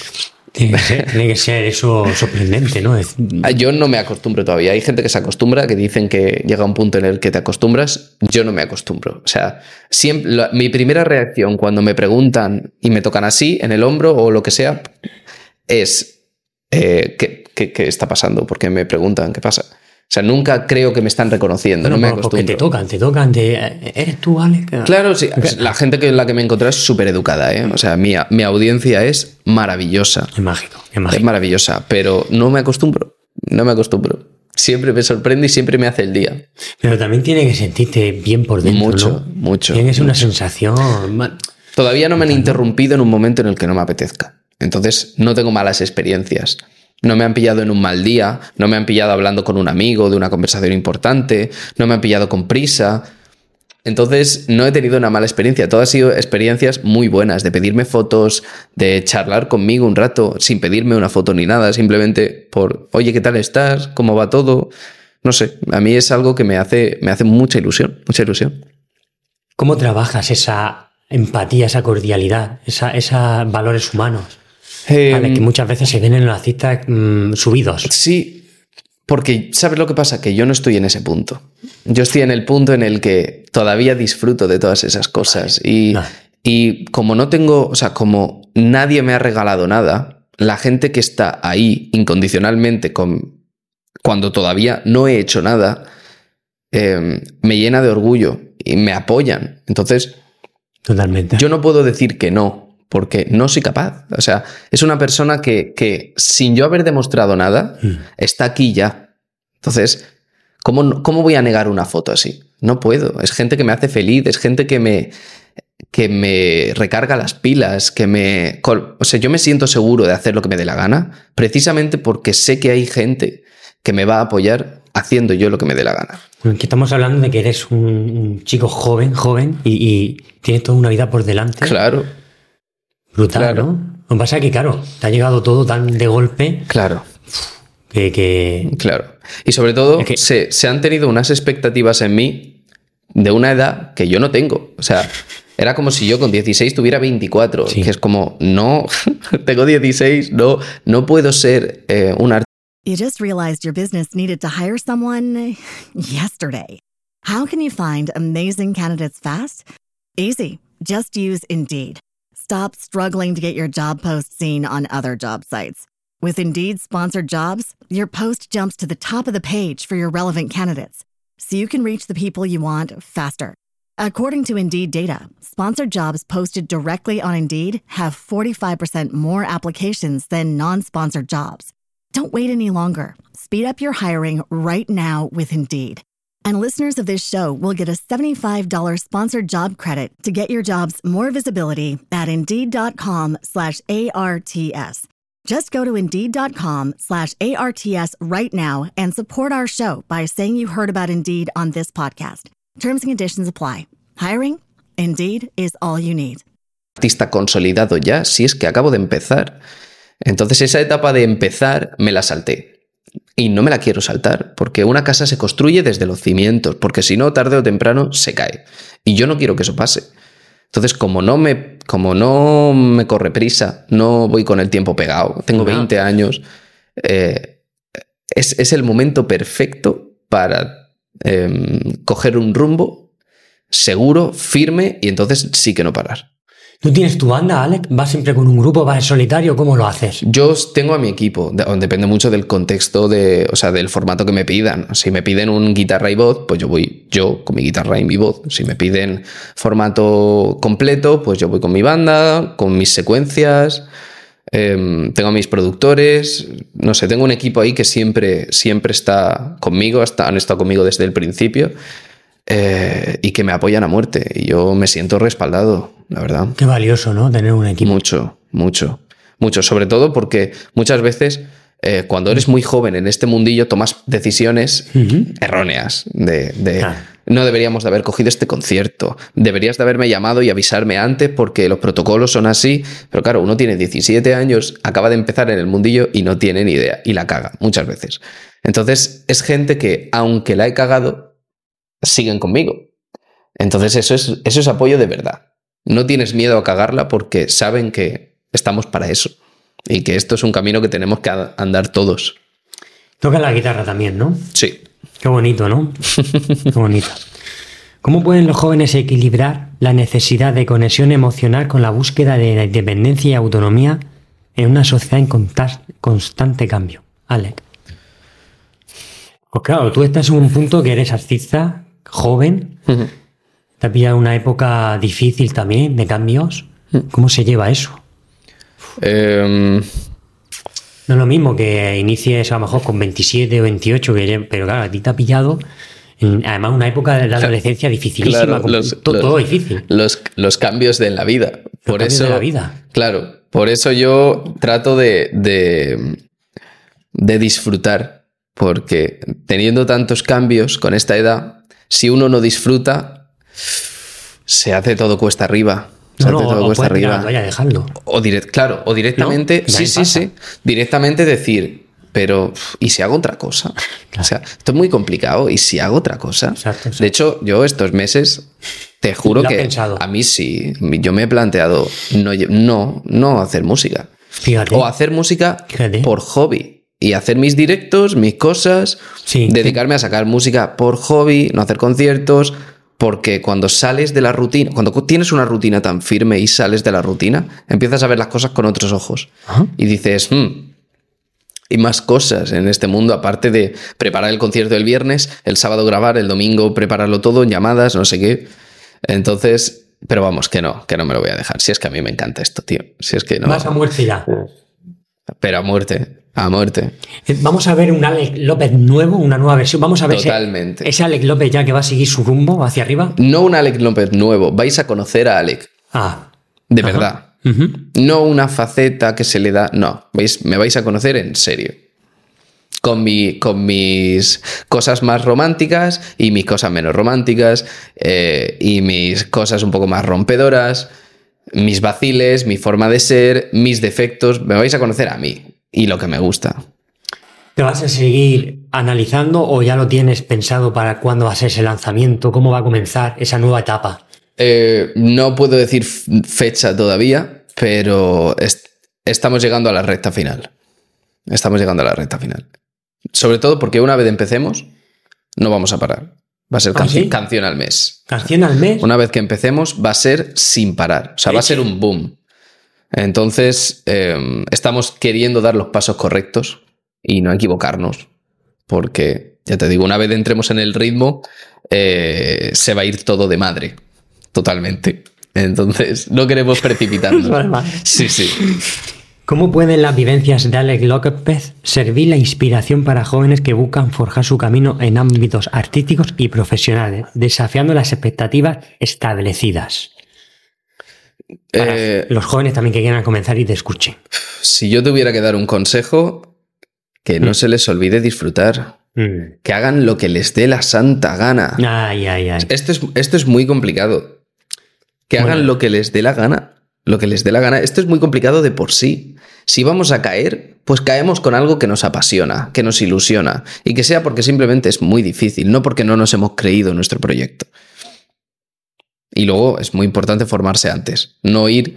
Speaker 3: Tiene que ser eso sorprendente, ¿no?
Speaker 4: Yo no me acostumbro todavía. Hay gente que se acostumbra, que dicen que llega un punto en el que te acostumbras. Yo no me acostumbro. O sea, mi primera reacción cuando me preguntan y me tocan así en el hombro o lo que sea es ¿qué está pasando? ¿Por qué me preguntan qué pasa? sea, nunca creo que me están reconociendo, no me acostumbro.
Speaker 3: Porque te tocan, ¿eres tú, Alex?
Speaker 4: Claro, sí. La gente con la que me he encontrado es súper educada, ¿eh? O sea, mi audiencia es maravillosa.
Speaker 3: Es mágico.
Speaker 4: Es maravillosa, pero no me acostumbro. Siempre me sorprende y siempre me hace el día.
Speaker 3: Pero también tiene que sentirte bien por dentro,
Speaker 4: Mucho.
Speaker 3: Tiene que ser una sensación...
Speaker 4: Todavía no me han interrumpido en un momento en el que no me apetezca. Entonces, no tengo malas experiencias. No me han pillado en un mal día, no me han pillado hablando con un amigo de una conversación importante, no me han pillado con prisa. Entonces, no he tenido una mala experiencia. Todas han sido experiencias muy buenas, de pedirme fotos, de charlar conmigo un rato, sin pedirme una foto ni nada, simplemente por, oye, ¿qué tal estás? ¿Cómo va todo? No sé, a mí es algo que me hace mucha ilusión.
Speaker 3: ¿Cómo trabajas esa empatía, esa cordialidad, esos valores humanos? Vale, que muchas veces se ven en las citas subidos.
Speaker 4: Sí, porque ¿sabes lo que pasa? Que yo no estoy en ese punto. Yo estoy en el punto en el que todavía disfruto de todas esas cosas. Y como no tengo, o sea, como nadie me ha regalado nada, la gente que está ahí incondicionalmente cuando todavía no he hecho nada, me llena de orgullo y me apoyan. Entonces,
Speaker 3: totalmente.
Speaker 4: Yo no puedo decir que no, porque no soy capaz. O sea, es una persona que sin yo haber demostrado nada, está aquí ya. Entonces, ¿cómo voy a negar una foto así? No puedo. Es gente que me hace feliz, es gente que me recarga las pilas, o sea, yo me siento seguro de hacer lo que me dé la gana, precisamente porque sé que hay gente que me va a apoyar haciendo yo lo que me dé la gana.
Speaker 3: Aquí estamos hablando de que eres un chico joven y tienes toda una vida por delante.
Speaker 4: Claro.
Speaker 3: Brutal,
Speaker 4: claro.
Speaker 3: ¿no? Lo que pasa es que, claro, te ha llegado todo tan de golpe.
Speaker 4: Claro.
Speaker 3: Que...
Speaker 4: Claro. Y sobre todo, se han tenido unas expectativas en mí de una edad que yo no tengo. O sea, era como si yo con 16 tuviera 24. Sí. Que es como, no, tengo 16, no puedo ser un artista.
Speaker 1: You just realized your business needed to hire someone yesterday. How can you find amazing candidates fast? Easy. Just use Indeed. Stop struggling to get your job post seen on other job sites. With Indeed sponsored jobs, your post jumps to the top of the page for your relevant candidates, so you can reach the people you want faster. According to Indeed data, sponsored jobs posted directly on Indeed have 45% more applications than non-sponsored jobs. Don't wait any longer. Speed up your hiring right now with Indeed. And listeners of this show will get a $75 sponsored job credit to get your jobs more visibility at Indeed.com/ARTS. Just go to Indeed.com/ARTS right now and support our show by saying you heard about Indeed on this podcast. Terms and conditions apply. Hiring? Indeed is all you need.
Speaker 4: Artista consolidado ya, si es que acabo de empezar. Entonces esa etapa de empezar me la salté. Y no me la quiero saltar, porque una casa se construye desde los cimientos, porque si no, tarde o temprano se cae. Y yo no quiero que eso pase. Entonces, como no me corre prisa, no voy con el tiempo pegado, tengo 20 años, es el momento perfecto para coger un rumbo seguro, firme, y entonces sí que no parar.
Speaker 3: ¿Tú tienes tu banda, Alex? ¿Vas siempre con un grupo? ¿Vas en solitario? ¿Cómo lo haces?
Speaker 4: Yo tengo a mi equipo. Depende mucho del contexto, o sea, del formato que me pidan. Si me piden un guitarra y voz, pues yo voy yo con mi guitarra y mi voz. Si me piden formato completo, pues yo voy con mi banda, con mis secuencias. Tengo a mis productores. No sé, tengo un equipo ahí que siempre está conmigo. Han estado conmigo desde el principio. Y que me apoyan a muerte. Y yo me siento respaldado, la verdad.
Speaker 3: Qué valioso, ¿no? Tener un equipo.
Speaker 4: Mucho. Sobre todo porque muchas veces cuando eres muy joven en este mundillo tomas decisiones erróneas no deberíamos de haber cogido este concierto, deberías de haberme llamado y avisarme antes porque los protocolos son así. Pero claro, uno tiene 17 años, acaba de empezar en el mundillo y no tiene ni idea y la caga muchas veces. Entonces es gente que, aunque la he cagado, siguen conmigo. Entonces eso es apoyo de verdad. No tienes miedo a cagarla porque saben que estamos para eso y que esto es un camino que tenemos que andar todos.
Speaker 3: Toca la guitarra también, ¿no?
Speaker 4: Sí.
Speaker 3: Qué bonito, ¿no? Qué bonito. ¿Cómo pueden los jóvenes equilibrar la necesidad de conexión emocional con la búsqueda de la independencia y autonomía en una sociedad en constante cambio? Alex. Pues claro, tú estás en un punto que eres artista, joven, te ha pillado una época difícil también, de cambios. ¿Cómo se lleva eso? No es lo mismo que inicies a lo mejor con 27 o 28, pero claro, a ti te ha pillado además una época de la adolescencia dificilísima,
Speaker 4: claro,
Speaker 3: todo difícil.
Speaker 4: Los cambios de la vida. Por eso,
Speaker 3: de la vida.
Speaker 4: Claro, por eso yo trato de disfrutar, porque teniendo tantos cambios con esta edad, si uno no disfruta, se hace todo cuesta arriba.
Speaker 3: Vaya, dejarlo.
Speaker 4: O directamente,
Speaker 3: ¿no?
Speaker 4: Sí. Directamente decir, pero ¿y si hago otra cosa? Claro. O sea, esto es muy complicado. ¿Y si hago otra cosa?
Speaker 3: Exacto.
Speaker 4: De hecho, yo estos meses, te juro que a mí sí, yo me he planteado no hacer música.
Speaker 3: Fíjate.
Speaker 4: O hacer música por hobby. Y hacer mis directos, mis cosas, dedicarme a sacar música por hobby, no hacer conciertos. Porque cuando sales de la rutina, cuando tienes una rutina tan firme y sales de la rutina, empiezas a ver las cosas con otros ojos. ¿Ah? Y dices, y más cosas en este mundo, aparte de preparar el concierto del viernes, el sábado grabar, el domingo prepararlo todo en llamadas, no sé qué. Entonces, pero vamos, que no me lo voy a dejar. Si es que a mí me encanta esto, tío. Si es que no.
Speaker 3: Vas a muerte ya.
Speaker 4: Pero a muerte.
Speaker 3: Vamos a ver un Alex López nuevo, una nueva versión. Vamos a ver ese Alex López ya que va a seguir su rumbo hacia arriba.
Speaker 4: No un Alex López nuevo, vais a conocer a Alex. De verdad. No una faceta que se le da. No, me vais a conocer en serio. Con mis cosas más románticas y mis cosas menos románticas, y mis cosas un poco más rompedoras, mis vaciles, mi forma de ser, mis defectos. Me vais a conocer a mí. Y lo que me gusta.
Speaker 3: ¿Te vas a seguir analizando o ya lo tienes pensado para cuándo va a ser ese lanzamiento? ¿Cómo va a comenzar esa nueva etapa?
Speaker 4: No puedo decir fecha todavía, pero estamos llegando a la recta final. Sobre todo porque una vez empecemos, no vamos a parar. Va a ser canción al mes.
Speaker 3: ¿Canción al mes?
Speaker 4: Una vez que empecemos, va a ser sin parar. O sea, va a ser un boom. Entonces, estamos queriendo dar los pasos correctos y no equivocarnos, porque, ya te digo, una vez entremos en el ritmo, se va a ir todo de madre, totalmente. Entonces, no queremos precipitarnos. Sí.
Speaker 3: ¿Cómo pueden las vivencias de Alex López servir la inspiración para jóvenes que buscan forjar su camino en ámbitos artísticos y profesionales, desafiando las expectativas establecidas? Para los jóvenes también que quieran comenzar y te escuchen.
Speaker 4: Si yo tuviera que dar un consejo, que no se les olvide disfrutar. Que hagan lo que les dé la santa gana.
Speaker 3: Ay.
Speaker 4: Esto es muy complicado. Que hagan lo que les dé la gana. Esto es muy complicado de por sí. Si vamos a caer, pues caemos con algo que nos apasiona, que nos ilusiona. Y que sea porque simplemente es muy difícil, no porque no nos hemos creído en nuestro proyecto. Y luego es muy importante formarse antes, no ir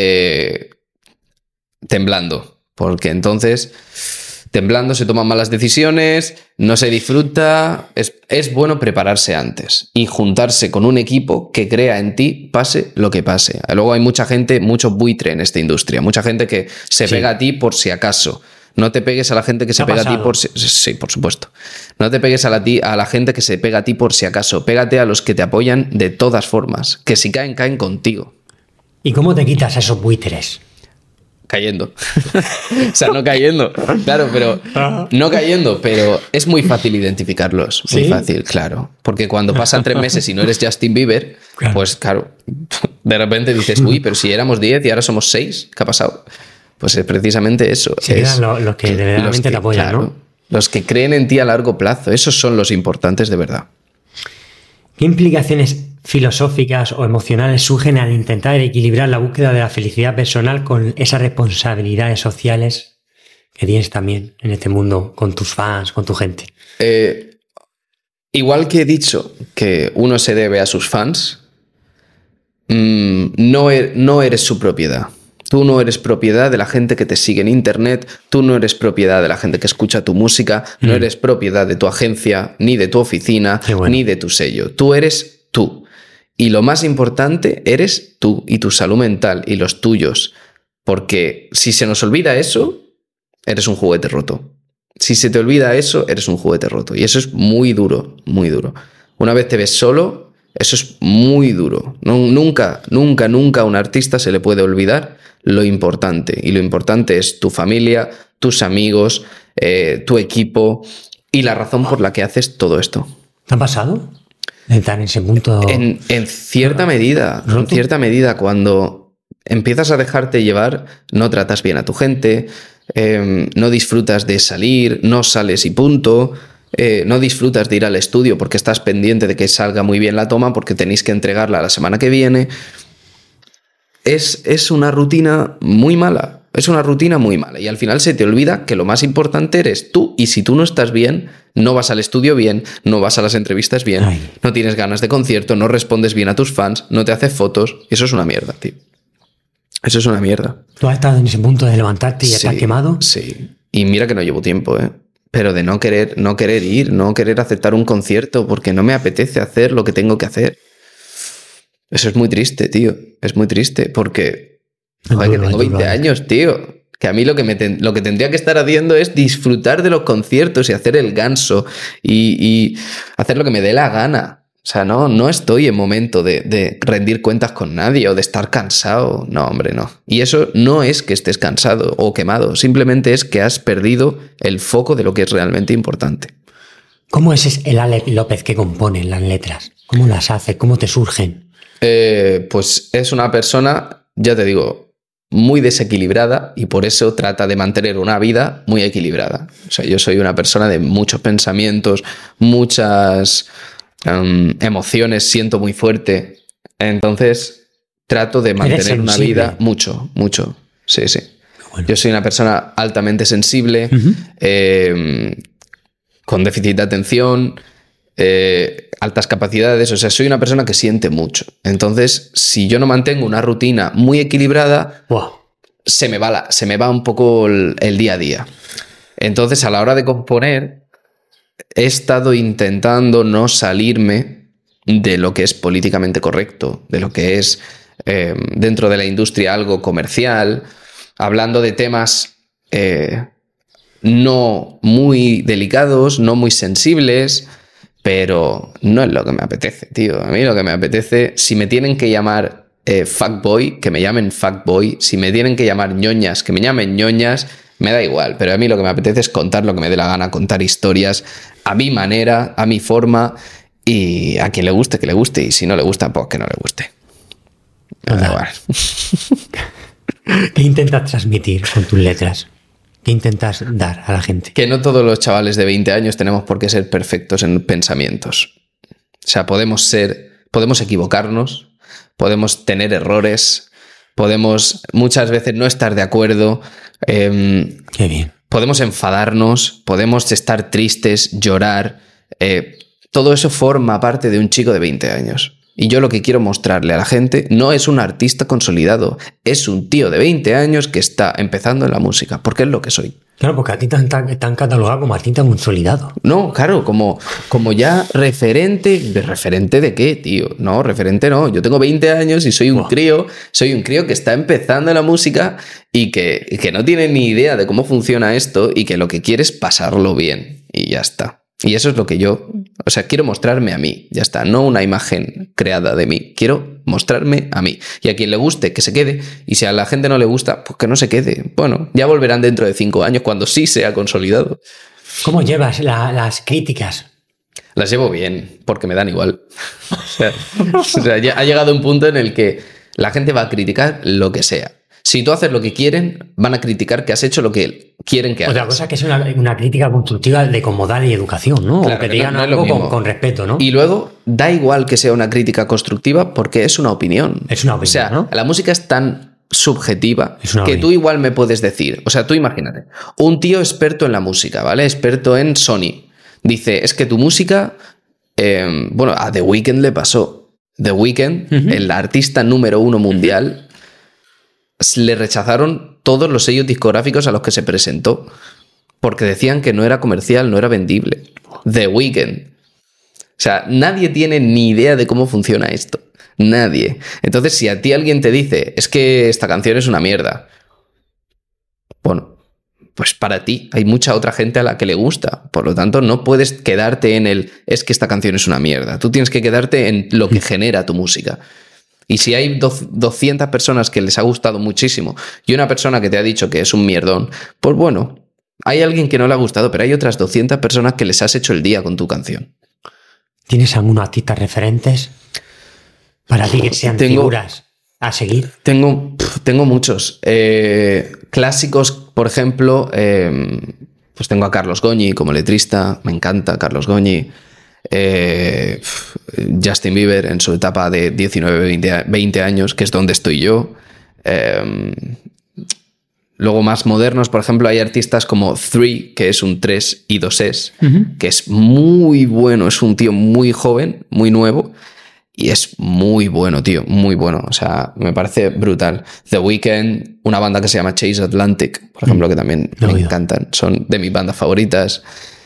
Speaker 4: temblando, porque entonces temblando se toman malas decisiones, no se disfruta. Es bueno prepararse antes y juntarse con un equipo que crea en ti, pase lo que pase. Luego hay mucha gente, mucho buitre en esta industria, mucha gente que se pega a ti por si acaso. No te pegues a la gente que se pega a ti por si... Sí, por supuesto. No te pegues a la gente que se pega a ti por si acaso. Pégate a los que te apoyan de todas formas. Que si caen, caen contigo.
Speaker 3: ¿Y cómo te quitas a esos buitres?
Speaker 4: Cayendo. O sea, no cayendo. Claro, pero... No cayendo, pero es muy fácil identificarlos. Muy fácil, claro. Porque cuando pasan 3 meses y no eres Justin Bieber, pues claro, de repente dices, uy, pero si éramos 10 y ahora somos 6, ¿qué ha pasado? Pues es precisamente eso.
Speaker 3: Los que verdaderamente te apoyan, claro, ¿no?
Speaker 4: Los que creen en ti a largo plazo. Esos son los importantes de verdad.
Speaker 3: ¿Qué implicaciones filosóficas o emocionales surgen al intentar equilibrar la búsqueda de la felicidad personal con esas responsabilidades sociales que tienes también en este mundo con tus fans, con tu gente?
Speaker 4: Igual que he dicho que uno se debe a sus fans, no eres su propiedad. Tú no eres propiedad de la gente que te sigue en internet, tú no eres propiedad de la gente que escucha tu música, no eres propiedad de tu agencia, ni de tu oficina, ni de tu sello. Tú eres tú. Y lo más importante, eres tú y tu salud mental y los tuyos. Porque si se nos olvida eso, eres un juguete roto. Si se te olvida eso, eres un juguete roto. Y eso es muy duro, muy duro. Una vez te ves solo, eso es muy duro. Nunca a un artista se le puede olvidar lo importante. Y lo importante es tu familia, tus amigos, tu equipo y la razón por la que haces todo esto.
Speaker 3: ¿Te ha pasado? Estar en ese punto.
Speaker 4: En cierta medida,
Speaker 3: ¿roto?
Speaker 4: En cierta medida, cuando empiezas a dejarte llevar, no tratas bien a tu gente, no disfrutas de salir, no sales y punto. No disfrutas de ir al estudio porque estás pendiente de que salga muy bien la toma porque tenéis que entregarla la semana que viene. Es una rutina muy mala. Es una rutina muy mala. Y al final se te olvida que lo más importante eres tú. Y si tú no estás bien, no vas al estudio bien, no vas a las entrevistas bien, no tienes ganas de concierto, no respondes bien a tus fans, no te haces fotos. Y eso es una mierda, tío. Eso es una mierda.
Speaker 3: ¿Tú has estado en ese punto de levantarte y estar quemado?
Speaker 4: Sí. Y mira que no llevo tiempo, pero de no querer ir, no querer aceptar un concierto porque no me apetece hacer lo que tengo que hacer. Eso es muy triste, tío. Es muy triste porque joder, que tengo 20 años, tío. Que a mí lo que tendría que estar haciendo es disfrutar de los conciertos y hacer el ganso y hacer lo que me dé la gana. O sea, no estoy en momento de rendir cuentas con nadie o de estar cansado. No, hombre, no. Y eso no es que estés cansado o quemado. Simplemente es que has perdido el foco de lo que es realmente importante.
Speaker 3: ¿Cómo es el Alex López que compone las letras? ¿Cómo las hace? ¿Cómo te surgen?
Speaker 4: Pues es una persona, ya te digo, muy desequilibrada y por eso trata de mantener una vida muy equilibrada. O sea, yo soy una persona de muchos pensamientos, muchas emociones, siento muy fuerte. Entonces trato de mantener una vida mucho. Sí. Bueno. Yo soy una persona altamente sensible, con déficit de atención, altas capacidades, o sea, soy una persona que siente mucho. Entonces, si yo no mantengo una rutina muy equilibrada, se me va un poco el día a día. Entonces, a la hora de componer, he estado intentando no salirme de lo que es políticamente correcto, de lo que es dentro de la industria algo comercial, hablando de temas no muy delicados, no muy sensibles, pero no es lo que me apetece, tío. A mí lo que me apetece, si me tienen que llamar fuckboy, que me llamen fuckboy, si me tienen que llamar ñoñas, que me llamen ñoñas, me da igual, pero a mí lo que me apetece es contar lo que me dé la gana, contar historias a mi manera, a mi forma, y a quien le guste, que le guste, y si no le gusta, pues que no le guste. Me da igual.
Speaker 3: ¿Qué intentas transmitir con tus letras? ¿Qué intentas dar a la gente?
Speaker 4: Que no todos los chavales de 20 años tenemos por qué ser perfectos en pensamientos. O sea, podemos equivocarnos, podemos tener errores, podemos muchas veces no estar de acuerdo.
Speaker 3: Qué bien.
Speaker 4: Podemos enfadarnos, podemos estar tristes, llorar. Todo eso forma parte de un chico de 20 años. Y yo lo que quiero mostrarle a la gente no es un artista consolidado, es un tío de 20 años que está empezando en la música, porque es lo que soy.
Speaker 3: Claro, porque a ti te han catalogado como artista consolidado.
Speaker 4: No, claro, como ya referente. ¿Referente de qué, tío? No, referente no. Yo tengo 20 años y soy un crío que está empezando en la música y que no tiene ni idea de cómo funciona esto y que lo que quiere es pasarlo bien. Y ya está. Y eso es lo que quiero mostrarme a mí, ya está, no una imagen creada de mí, quiero mostrarme a mí. Y a quien le guste, que se quede, y si a la gente no le gusta, pues que no se quede. Bueno, ya volverán dentro de 5 años, cuando sí sea consolidado.
Speaker 3: ¿Cómo llevas las críticas?
Speaker 4: Las llevo bien, porque me dan igual. O sea, ya ha llegado un punto en el que la gente va a criticar lo que sea. Si tú haces lo que quieren, van a criticar que has hecho lo que quieren que hagas.
Speaker 3: Otra cosa que es una crítica constructiva de comodidad y educación, ¿no?
Speaker 4: Claro,
Speaker 3: o que te digan algo con respeto, ¿no?
Speaker 4: Y luego, da igual que sea una crítica constructiva porque es una opinión.
Speaker 3: Es una opinión,
Speaker 4: o sea,
Speaker 3: ¿no?
Speaker 4: La música es tan subjetiva que tú igual me puedes decir. O sea, tú imagínate, un tío experto en la música, ¿vale? Experto en Sony. Dice, es que tu música... a The Weeknd le pasó. The Weeknd, el artista número 1 mundial... le rechazaron todos los sellos discográficos a los que se presentó porque decían que no era comercial, no era vendible. The Weeknd. O sea, nadie tiene ni idea de cómo funciona esto. Nadie. Entonces, si a ti alguien te dice, es que esta canción es una mierda, bueno, pues para ti. Hay mucha otra gente a la que le gusta. Por lo tanto, no puedes quedarte en es que esta canción es una mierda. Tú tienes que quedarte en lo que genera tu música. Y si hay 200 personas que les ha gustado muchísimo y una persona que te ha dicho que es un mierdón, pues bueno, hay alguien que no le ha gustado, pero hay otras 200 personas que les has hecho el día con tu canción.
Speaker 3: ¿Tienes algunos artistas referentes para ti que sean figuras a seguir?
Speaker 4: Tengo muchos. Clásicos, por ejemplo, pues tengo a Carlos Goñi como letrista. Me encanta Carlos Goñi. Justin Bieber en su etapa de 19, 20 años, que es donde estoy yo. Luego más modernos, por ejemplo, hay artistas como Three, que es un 3 y 2S, que es muy bueno, es un tío muy joven, muy nuevo, y es muy bueno, tío, muy bueno. O sea, me parece brutal. The Weeknd, una banda que se llama Chase Atlantic, por ejemplo, que también me encantan, son de mis bandas favoritas.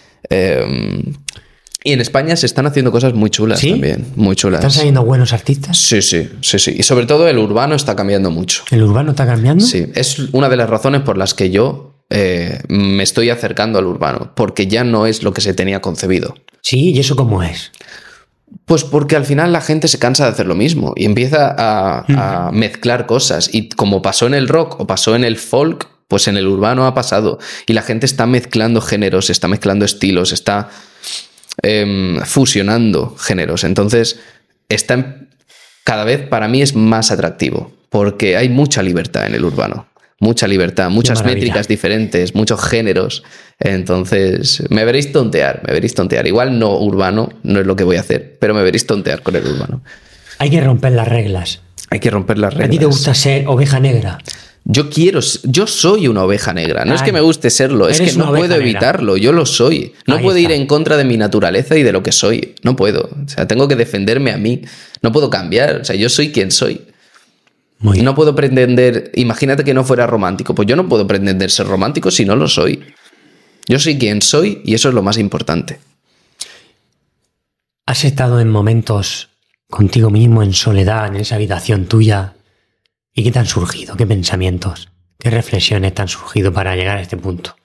Speaker 4: Y en España se están haciendo cosas muy chulas también, muy chulas.
Speaker 3: ¿Están saliendo buenos artistas?
Speaker 4: Sí. Y sobre todo el urbano está cambiando mucho.
Speaker 3: ¿El urbano está cambiando?
Speaker 4: Sí, es una de las razones por las que yo me estoy acercando al urbano, porque ya no es lo que se tenía concebido.
Speaker 3: Sí, ¿y eso cómo es?
Speaker 4: Pues porque al final la gente se cansa de hacer lo mismo y empieza a mezclar cosas. Y como pasó en el rock o pasó en el folk, pues en el urbano ha pasado. Y la gente está mezclando géneros, está mezclando estilos, está fusionando géneros. Entonces, cada vez para mí es más atractivo porque hay mucha libertad en el urbano. Mucha libertad, muchas métricas diferentes, muchos géneros. Entonces, me veréis tontear. Igual no urbano, no es lo que voy a hacer, pero me veréis tontear con el urbano.
Speaker 3: Hay que romper las reglas.
Speaker 4: ¿A ti
Speaker 3: te gusta ser oveja negra?
Speaker 4: Yo soy una oveja negra. No es que me guste serlo, es que no puedo evitarlo. Yo lo soy. No puedo ir en contra de mi naturaleza y de lo que soy. No puedo. O sea, tengo que defenderme a mí. No puedo cambiar. O sea, yo soy quien soy. Y no puedo pretender... Imagínate que no fuera romántico. Pues yo no puedo pretender ser romántico si no lo soy. Yo soy quien soy y eso es lo más importante.
Speaker 3: ¿Has estado en momentos contigo mismo, en soledad, en esa habitación tuya? ¿Y qué te han surgido? ¿Qué pensamientos? ¿Qué reflexiones te han surgido para llegar a este punto?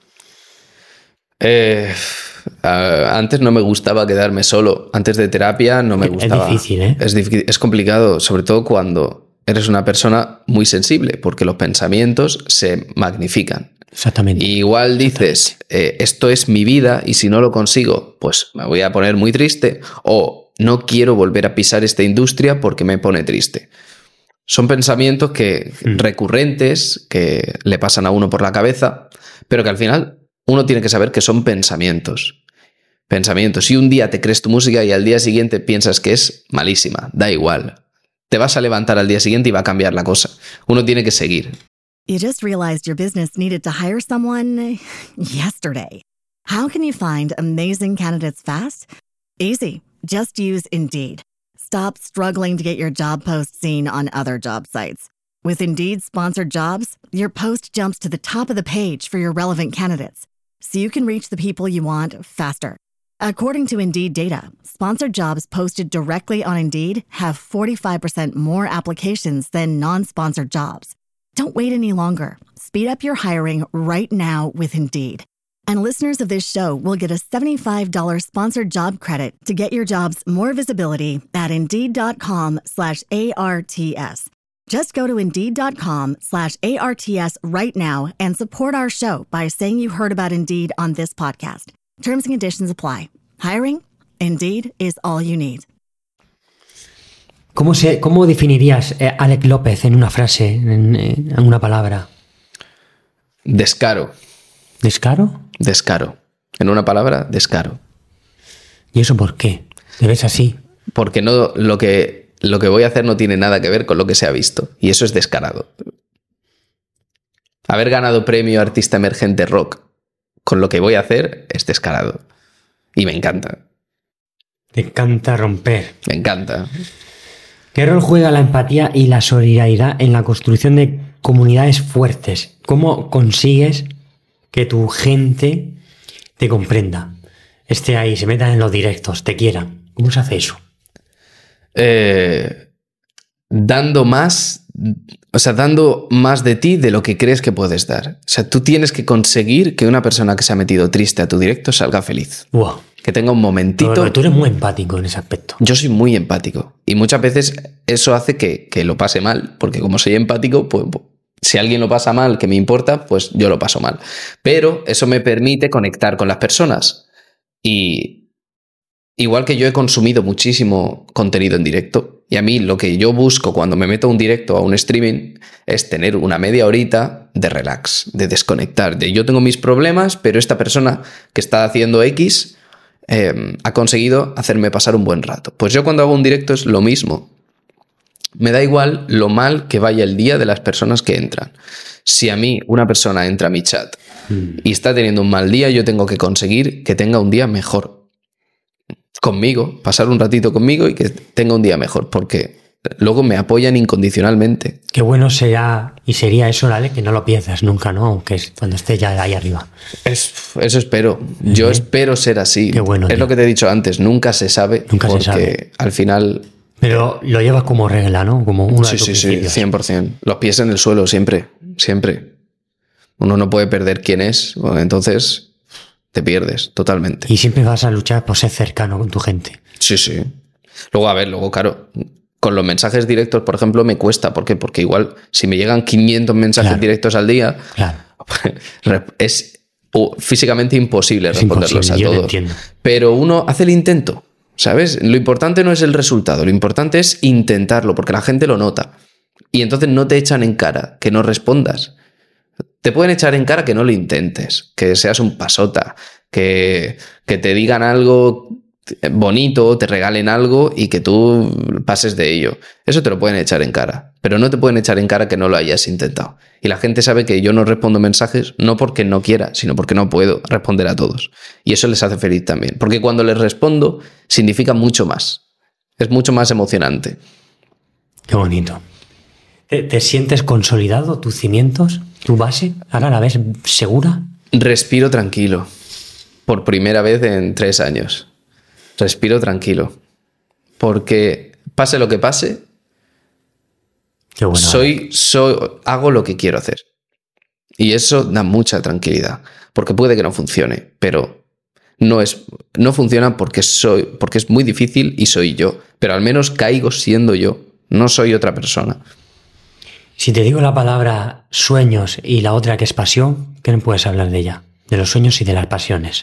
Speaker 4: Antes no me gustaba quedarme solo. Antes de terapia no me gustaba.
Speaker 3: Es difícil, ¿eh?
Speaker 4: Es difícil, es complicado, sobre todo cuando eres una persona muy sensible, porque los pensamientos se magnifican.
Speaker 3: Exactamente.
Speaker 4: Y igual dices, esto es mi vida y si no lo consigo, pues me voy a poner muy triste, o no quiero volver a pisar esta industria porque me pone triste. Son pensamientos recurrentes que le pasan a uno por la cabeza, pero que al final uno tiene que saber que son pensamientos. Pensamientos. Y un día te crees tu música y al día siguiente piensas que es malísima. Da igual. Te vas a levantar al día siguiente y va a cambiar la cosa. Uno tiene que seguir.
Speaker 1: You just realized your business needed to hire someone yesterday. How can you find amazing candidates fast? Easy. Just use Indeed. Stop struggling to get your job post seen on other job sites. With Indeed sponsored jobs, your post jumps to the top of the page for your relevant candidates, so you can reach the people you want faster. According to Indeed data, sponsored jobs posted directly on Indeed have 45% more applications than non-sponsored jobs. Don't wait any longer. Speed up your hiring right now with Indeed. And listeners of this show will get a $75 sponsored job credit to get your jobs more visibility at Indeed.com/ARTS. Just go to Indeed.com/ARTS right now and support our show by saying you heard about Indeed on this podcast. Terms and conditions apply. Hiring? Indeed is all you need.
Speaker 3: ¿Cómo definirías a Alex López en una frase, en una palabra?
Speaker 4: Descaro.
Speaker 3: ¿Descaro?
Speaker 4: Descaro. En una palabra, descaro.
Speaker 3: ¿Y eso por qué? ¿Te ves así?
Speaker 4: Porque no, lo que voy a hacer no tiene nada que ver con lo que se ha visto. Y eso es descarado. Haber ganado premio Artista Emergente Rock con lo que voy a hacer es descarado. Y me encanta.
Speaker 3: Te encanta romper.
Speaker 4: Me encanta.
Speaker 3: ¿Qué rol juega la empatía y la solidaridad en la construcción de comunidades fuertes? ¿Cómo consigues que tu gente te comprenda, esté ahí, se meta en los directos, te quieran? ¿Cómo se hace eso?
Speaker 4: Dando más O sea, dando más de ti de lo que crees que puedes dar. O sea, tú tienes que conseguir que una persona que se ha metido triste a tu directo salga feliz.
Speaker 3: Wow.
Speaker 4: Que tenga un momentito.
Speaker 3: Pero tú eres muy empático en ese aspecto.
Speaker 4: Yo soy muy empático. Y muchas veces eso hace que lo pase mal. Porque como soy empático, pues si alguien lo pasa mal, que me importa, pues yo lo paso mal. Pero eso me permite conectar con las personas. Y igual que yo he consumido muchísimo contenido en directo, y a mí lo que yo busco cuando me meto a un directo o a un streaming es tener una media horita de relax, de desconectar. De yo tengo mis problemas, pero esta persona que está haciendo X ha conseguido hacerme pasar un buen rato. Pues yo cuando hago un directo es lo mismo. Me da igual lo mal que vaya el día de las personas que entran. Si a mí una persona entra a mi chat y está teniendo un mal día, yo tengo que conseguir que tenga un día mejor. Conmigo, pasar un ratito conmigo y que tenga un día mejor, porque luego me apoyan incondicionalmente.
Speaker 3: Qué bueno será y sería eso, ¿vale? Que no lo piensas nunca, ¿no? Aunque es cuando estés ya ahí arriba.
Speaker 4: Eso espero. Yo espero ser así.
Speaker 3: Qué bueno,
Speaker 4: es
Speaker 3: tío.
Speaker 4: Lo que te he dicho antes, nunca se sabe.
Speaker 3: Nunca se
Speaker 4: porque
Speaker 3: sabe.
Speaker 4: Al final...
Speaker 3: Pero lo llevas como regla, ¿no? Como uno de tus
Speaker 4: Sí,
Speaker 3: principios.
Speaker 4: 100%. Los pies en el suelo, siempre. Siempre. Uno no puede perder quién es, entonces te pierdes totalmente.
Speaker 3: Y siempre vas a luchar por ser cercano con tu gente.
Speaker 4: Sí. Luego, claro, con los mensajes directos, por ejemplo, me cuesta. ¿Por qué? Porque igual, si me llegan 500 mensajes directos al día,
Speaker 3: Claro.
Speaker 4: es físicamente imposible responderlos
Speaker 3: imposible,
Speaker 4: a
Speaker 3: yo lo
Speaker 4: todos.
Speaker 3: entiendo.
Speaker 4: Pero uno hace el intento, ¿sabes? Lo importante no es el resultado, lo importante es intentarlo, porque la gente lo nota. Y entonces no te echan en cara que no respondas. Te pueden echar en cara que no lo intentes, que seas un pasota, que te digan algo bonito, te regalen algo y que tú pases de ello. Eso te lo pueden echar en cara, pero no te pueden echar en cara que no lo hayas intentado. Y la gente sabe que yo no respondo mensajes no porque no quiera, sino porque no puedo responder a todos. Y eso les hace feliz también, porque cuando les respondo significa mucho más. Es mucho más emocionante.
Speaker 3: Qué bonito. ¿Te sientes consolidado, tus cimientos, tu base? ¿Ahora la ves segura?
Speaker 4: Respiro tranquilo. Por primera vez en 3 años. Respiro tranquilo. Porque pase lo que pase,
Speaker 3: Qué bueno.
Speaker 4: hago lo que quiero hacer. Y eso da mucha tranquilidad. Porque puede que no funcione, pero no funciona porque es muy difícil y soy yo. Pero al menos caigo siendo yo. No soy otra persona.
Speaker 3: Si te digo la palabra sueños y la otra que es pasión, ¿qué me puedes hablar de ella? De los sueños y de las pasiones.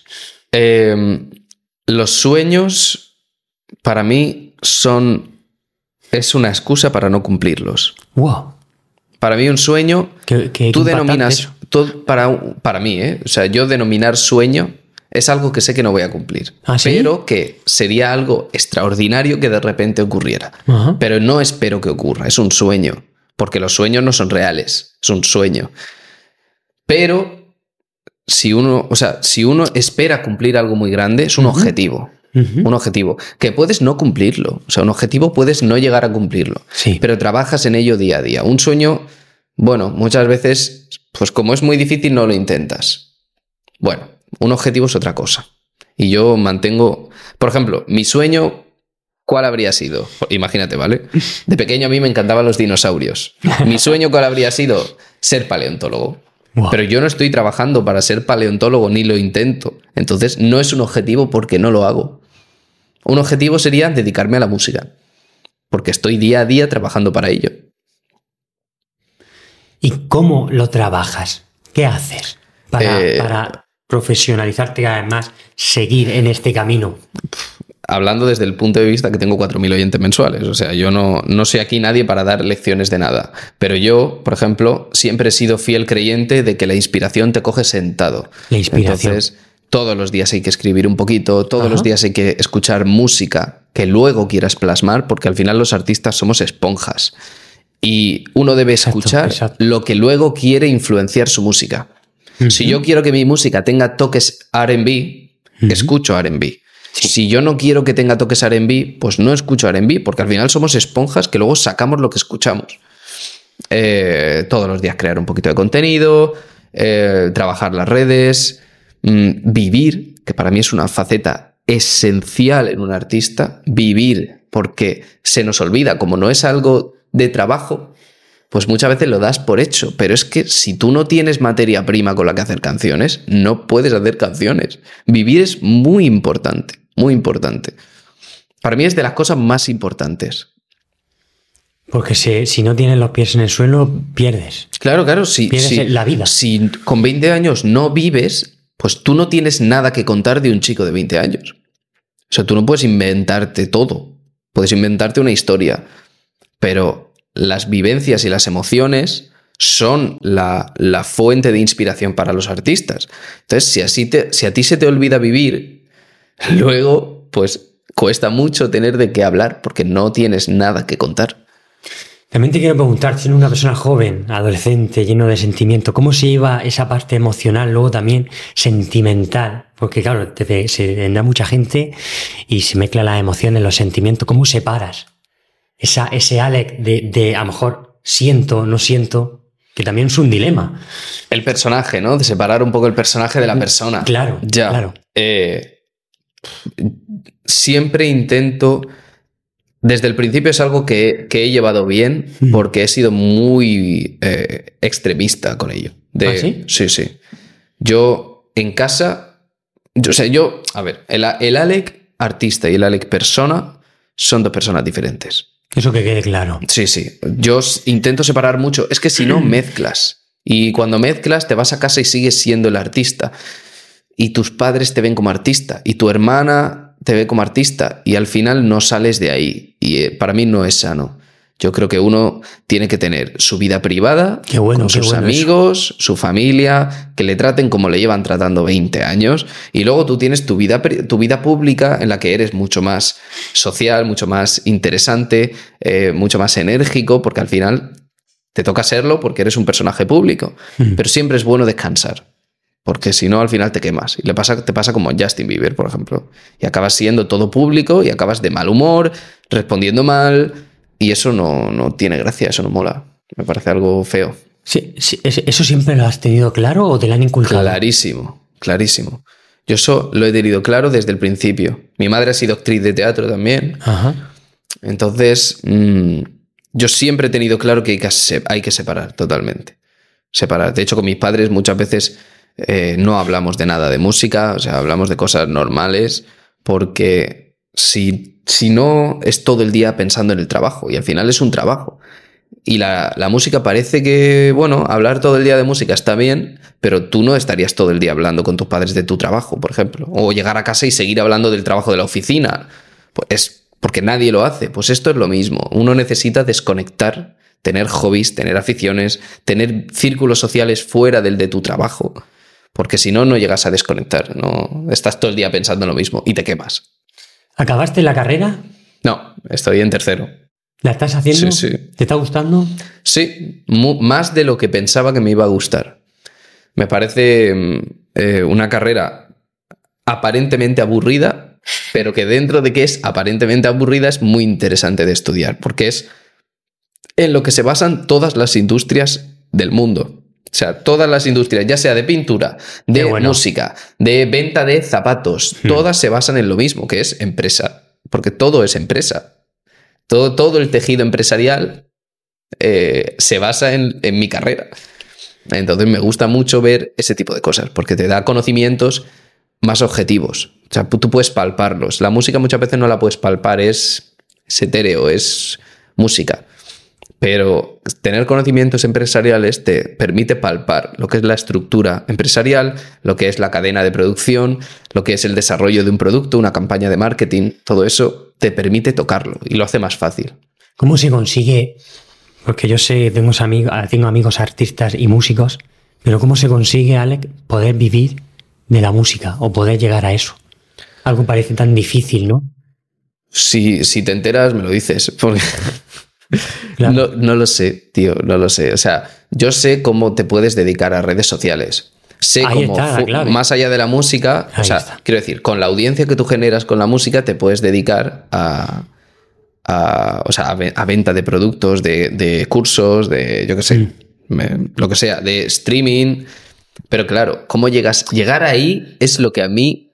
Speaker 4: Los sueños, para mí, es una excusa para no cumplirlos.
Speaker 3: ¡Wow!
Speaker 4: Para mí un sueño,
Speaker 3: Qué
Speaker 4: tú
Speaker 3: impactante
Speaker 4: denominas,
Speaker 3: eso.
Speaker 4: para mí, o sea, yo denominar sueño es algo que sé que no voy a cumplir,
Speaker 3: ¿Ah, sí?
Speaker 4: pero que sería algo extraordinario que de repente ocurriera.
Speaker 3: Ajá.
Speaker 4: Pero no espero que ocurra, es un sueño, porque los sueños no son reales, es un sueño. Pero si uno espera cumplir algo muy grande, es un objetivo. Un objetivo que puedes no cumplirlo. O sea, un objetivo puedes no llegar a cumplirlo.
Speaker 3: Sí.
Speaker 4: Pero trabajas en ello día a día. Un sueño, bueno, muchas veces, pues como es muy difícil, no lo intentas. Bueno, un objetivo es otra cosa. Y yo mantengo... Por ejemplo, mi sueño, ¿cuál habría sido? Imagínate, ¿vale? De pequeño a mí me encantaban los dinosaurios. Mi sueño, ¿cuál habría sido? Ser paleontólogo.
Speaker 3: Wow.
Speaker 4: Pero yo no estoy trabajando para ser paleontólogo, ni lo intento. Entonces no es un objetivo porque no lo hago. Un objetivo sería dedicarme a la música, porque estoy día a día trabajando para ello.
Speaker 3: ¿Y cómo lo trabajas? ¿Qué haces para profesionalizarte y además seguir en este camino?
Speaker 4: Hablando desde el punto de vista que tengo 4.000 oyentes mensuales. O sea, yo no soy aquí nadie para dar lecciones de nada. Pero yo, por ejemplo, siempre he sido fiel creyente de que la inspiración te coge sentado.
Speaker 3: La inspiración.
Speaker 4: Entonces, todos los días hay que escribir un poquito, todos los días hay que escuchar música que luego quieras plasmar, porque al final los artistas somos esponjas. Y uno debe escuchar lo que luego quiere influenciar su música. Si yo quiero que mi música tenga toques R&B, escucho R&B. Sí. Si yo no quiero que tenga toques R&B, pues no escucho R&B, porque al final somos esponjas que luego sacamos lo que escuchamos. Todos los días crear un poquito de contenido, trabajar las redes, vivir, que para mí es una faceta esencial en un artista, vivir, porque se nos olvida, como no es algo de trabajo, pues muchas veces lo das por hecho. Pero es que si tú no tienes materia prima con la que hacer canciones, no puedes hacer canciones. Vivir es muy importante, muy importante. Para mí es de las cosas más importantes.
Speaker 3: Porque si no tienes los pies en el suelo, pierdes.
Speaker 4: Claro,
Speaker 3: Pierdes la vida.
Speaker 4: Si con 20 años no vives, pues tú no tienes nada que contar de un chico de 20 años. O sea, tú no puedes inventarte todo. Puedes inventarte una historia. Pero las vivencias y las emociones son la fuente de inspiración para los artistas. Entonces, si a ti se te olvida vivir, luego, pues cuesta mucho tener de qué hablar porque no tienes nada que contar.
Speaker 3: También te quiero preguntar, siendo una persona joven, adolescente, lleno de sentimiento, ¿cómo se lleva esa parte emocional, luego también sentimental? Porque claro, se vendrá mucha gente y se mezclan las emociones, los sentimientos. ¿Cómo separas ese Alec de a lo mejor siento, no siento? Que también es un dilema.
Speaker 4: El personaje, ¿no? De separar un poco el personaje de la persona.
Speaker 3: Claro,
Speaker 4: ya.
Speaker 3: Claro.
Speaker 4: Siempre intento... Desde el principio es algo que he llevado bien porque he sido muy extremista con ello.
Speaker 3: ¿Ah, sí?
Speaker 4: Sí. Yo en casa... A ver, el Alec artista y el Alec persona son dos personas diferentes.
Speaker 3: Eso que quede claro.
Speaker 4: Sí. Yo intento separar mucho. Es que si no, mezclas. Y cuando mezclas, te vas a casa y sigues siendo el artista. Y tus padres te ven como artista. Y tu hermana te ve como artista. Y al final no sales de ahí. Y para mí no es sano. Yo creo que uno tiene que tener su vida privada, con sus amigos, su familia, que le traten como le llevan tratando 20 años. Y luego tú tienes tu vida pública en la que eres mucho más social, mucho más interesante, mucho más enérgico, porque al final te toca serlo porque eres un personaje público. Pero siempre es bueno descansar, porque si no al final te quemas. Y te pasa como Justin Bieber, por ejemplo. Y acabas siendo todo público y acabas de mal humor, respondiendo mal... Y eso no tiene gracia, eso no mola. Me parece algo feo.
Speaker 3: Sí, ¿eso siempre lo has tenido claro o te lo han inculcado?
Speaker 4: Clarísimo. Yo eso lo he tenido claro desde el principio. Mi madre ha sido actriz de teatro también.
Speaker 3: Ajá.
Speaker 4: Entonces, yo siempre he tenido claro que hay que separar totalmente. Separar. De hecho, con mis padres muchas veces no hablamos de nada de música, o sea, hablamos de cosas normales, porque si no, es todo el día pensando en el trabajo y al final es un trabajo. Y la música parece que, bueno, hablar todo el día de música está bien, pero tú no estarías todo el día hablando con tus padres de tu trabajo, por ejemplo. O llegar a casa y seguir hablando del trabajo de la oficina. Pues es porque nadie lo hace. Pues esto es lo mismo. Uno necesita desconectar, tener hobbies, tener aficiones, tener círculos sociales fuera del de tu trabajo. Porque si no, no llegas a desconectar. No, estás todo el día pensando en lo mismo y te quemas.
Speaker 3: ¿Acabaste la carrera?
Speaker 4: No, estoy en tercero.
Speaker 3: ¿La estás haciendo?
Speaker 4: Sí.
Speaker 3: ¿Te está gustando?
Speaker 4: Sí, más de lo que pensaba que me iba a gustar. Me parece una carrera aparentemente aburrida, pero que dentro de que es aparentemente aburrida es muy interesante de estudiar, porque es en lo que se basan todas las industrias del mundo. O sea, todas las industrias, ya sea de pintura, de música, de venta de zapatos, todas se basan en lo mismo, que es empresa. Porque todo es empresa. Todo el tejido empresarial se basa en mi carrera. Entonces me gusta mucho ver ese tipo de cosas, porque te da conocimientos más objetivos. O sea, tú puedes palparlos. La música muchas veces no la puedes palpar, es etéreo, es música. Pero tener conocimientos empresariales te permite palpar lo que es la estructura empresarial, lo que es la cadena de producción, lo que es el desarrollo de un producto, una campaña de marketing. Todo eso te permite tocarlo y lo hace más fácil.
Speaker 3: ¿Cómo se consigue? Porque yo sé, tengo amigos artistas y músicos, pero ¿cómo se consigue, Alec, poder vivir de la música o poder llegar a eso? Algo parece tan difícil, ¿no?
Speaker 4: Si te enteras, me lo dices, porque...
Speaker 3: Claro.
Speaker 4: No lo sé, tío, no lo sé. O sea, yo sé cómo te puedes dedicar a redes sociales. Sé cómo, más allá de la música, quiero decir, con la audiencia que tú generas con la música, te puedes dedicar a venta de productos, de cursos, de, yo qué sé, lo que sea, de streaming. Pero claro, cómo llegar ahí es lo que a mí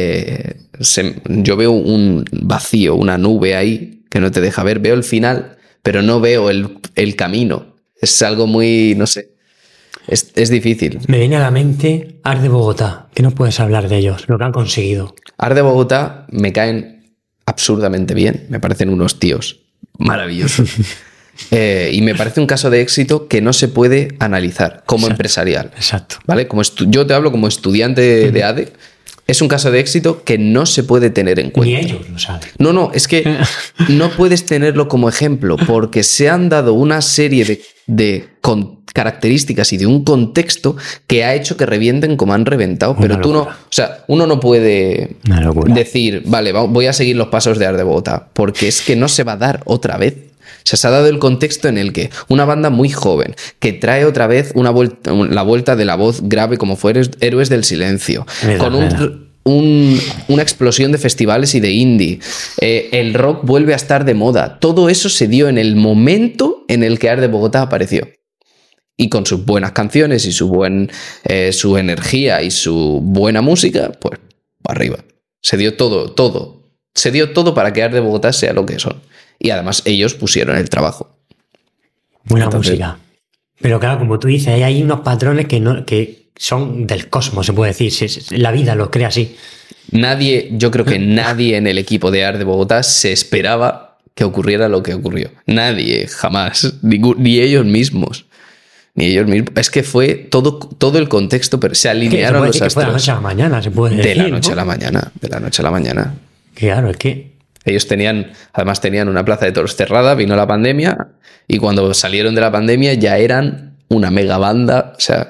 Speaker 4: yo veo un vacío, una nube ahí que no te deja ver. Veo el final, pero no veo el camino. Es algo muy, no sé, es difícil.
Speaker 3: Me viene a la mente Art de Bogotá. ¿Qué no puedes hablar de ellos? Lo que han conseguido.
Speaker 4: Art de Bogotá me caen absurdamente bien. Me parecen unos tíos maravillosos. Y me parece un caso de éxito que no se puede analizar como empresarial.
Speaker 3: Exacto.
Speaker 4: ¿Vale? Yo te hablo como estudiante de ADE. Es un caso de éxito que no se puede tener en cuenta.
Speaker 3: Ni ellos lo saben.
Speaker 4: No, es que no puedes tenerlo como ejemplo porque se han dado una serie de características y de un contexto que ha hecho que revienten como han reventado. Pero tú no, o sea, uno no puede decir, vale, voy a seguir los pasos de Art de Bogotá, porque es que no se va a dar otra vez. O sea, se ha dado el contexto en el que una banda muy joven que trae otra vez la vuelta de la voz grave como fue Héroes del Silencio, con una explosión de festivales y de indie, el rock vuelve a estar de moda. Todo eso se dio en el momento en el que Art de Bogotá apareció. Y con sus buenas canciones y su energía y su buena música, pues para arriba. Se dio todo. Se dio todo para que Art de Bogotá sea lo que son. Y además ellos pusieron el trabajo.
Speaker 3: Buena música. Pero claro, como tú dices, hay unos patrones que son del cosmos, se puede decir. La vida los crea así.
Speaker 4: Yo creo que nadie en el equipo de Art de Bogotá se esperaba que ocurriera lo que ocurrió. Nadie, jamás. Ni ellos mismos. Es que fue todo el contexto, pero se alinearon los astros.
Speaker 3: De la noche a la mañana, se puede decir.
Speaker 4: De la noche a la mañana.
Speaker 3: Claro, es que...
Speaker 4: Ellos además tenían una plaza de toros cerrada, vino la pandemia y cuando salieron de la pandemia ya eran una mega banda. O sea,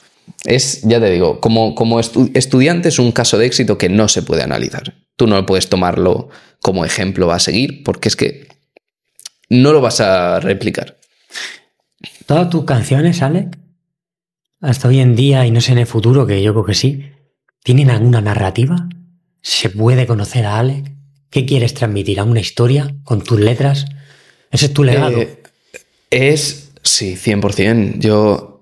Speaker 4: ya te digo, como estudiante es un caso de éxito que no se puede analizar. Tú no puedes tomarlo como ejemplo a seguir porque es que no lo vas a replicar.
Speaker 3: ¿Todas tus canciones, Alec, hasta hoy en día y no sé en el futuro, que yo creo que sí, tienen alguna narrativa? ¿Se puede conocer a Alec? ¿Qué quieres transmitir? ¿A una historia con tus letras? ¿Ese es tu legado?
Speaker 4: Sí, 100%.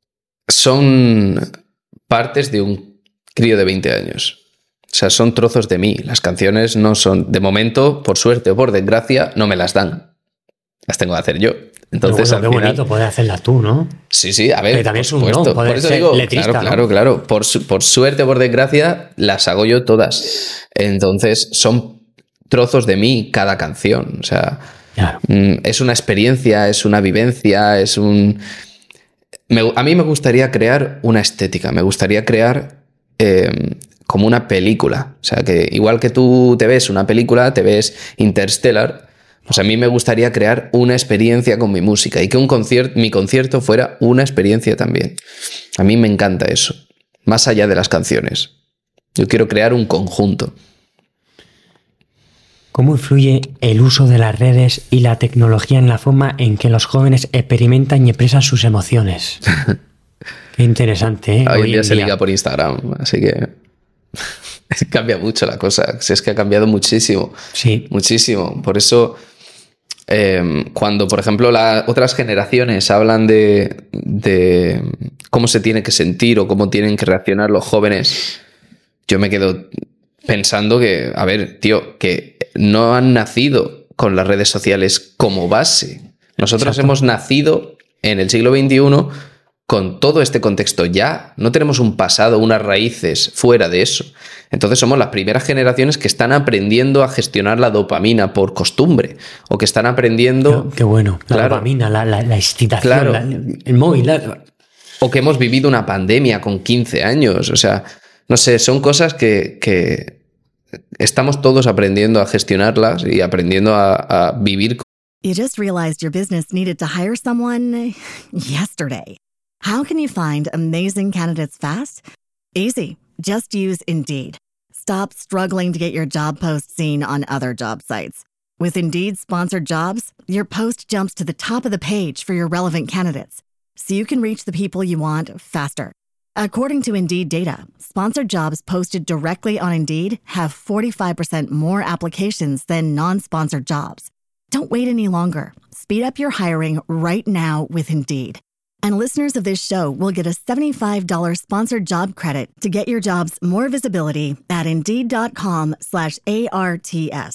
Speaker 4: Son partes de un crío de 20 años. O sea, son trozos de mí. Las canciones no son... De momento, por suerte o por desgracia, no me las dan. Las tengo que hacer yo. Entonces,
Speaker 3: bueno, qué bonito poder hacerlas tú, ¿no?
Speaker 4: Sí, a ver,
Speaker 3: pero también es un
Speaker 4: don,
Speaker 3: por
Speaker 4: eso
Speaker 3: ser
Speaker 4: digo,
Speaker 3: letrista,
Speaker 4: claro. Por suerte o por desgracia, las hago yo todas. Entonces, son trozos de mí cada canción. O sea,
Speaker 3: claro.
Speaker 4: Es una experiencia, es una vivencia, a mí me gustaría crear una estética, me gustaría crear como una película. O sea, que igual que tú te ves una película, te ves Interstellar, pues a mí me gustaría crear una experiencia con mi música y que mi concierto fuera una experiencia también. A mí me encanta eso, más allá de las canciones. Yo quiero crear un conjunto.
Speaker 3: ¿Cómo influye el uso de las redes y la tecnología en la forma en que los jóvenes experimentan y expresan sus emociones? Qué interesante, ¿eh?
Speaker 4: Hoy en día se liga por Instagram, así que cambia mucho la cosa. Es que ha cambiado muchísimo.
Speaker 3: Sí.
Speaker 4: Muchísimo. Por eso, cuando, por ejemplo, otras generaciones hablan de cómo se tiene que sentir o cómo tienen que reaccionar los jóvenes, yo me quedo pensando que, a ver, tío, que no han nacido con las redes sociales como base. Nosotros
Speaker 3: Exacto.
Speaker 4: hemos nacido en el siglo XXI con todo este contexto ya. No tenemos un pasado, unas raíces fuera de eso. Entonces somos las primeras generaciones que están aprendiendo a gestionar la dopamina por costumbre o que están aprendiendo...
Speaker 3: Qué bueno. La
Speaker 4: Claro.
Speaker 3: dopamina, la excitación,
Speaker 4: Claro.
Speaker 3: el móvil.
Speaker 4: O que hemos vivido una pandemia con 15 años. O sea, no sé, son cosas que estamos todos aprendiendo a gestionarlas y aprendiendo a vivir.
Speaker 1: You just realized your business needed to hire someone yesterday. How can you find amazing candidates fast? Easy. Just use Indeed. Stop struggling to get your job post seen on other job sites. With Indeed sponsored jobs, your post jumps to the top of the page for your relevant candidates, so you can reach the people you want faster. According to Indeed data, sponsored jobs posted directly on Indeed have 45% more applications than non-sponsored jobs. Don't wait any longer. Speed up your hiring right now with Indeed. And listeners of this show will get a $75 sponsored job credit to get your jobs more visibility at Indeed.com/ARTS.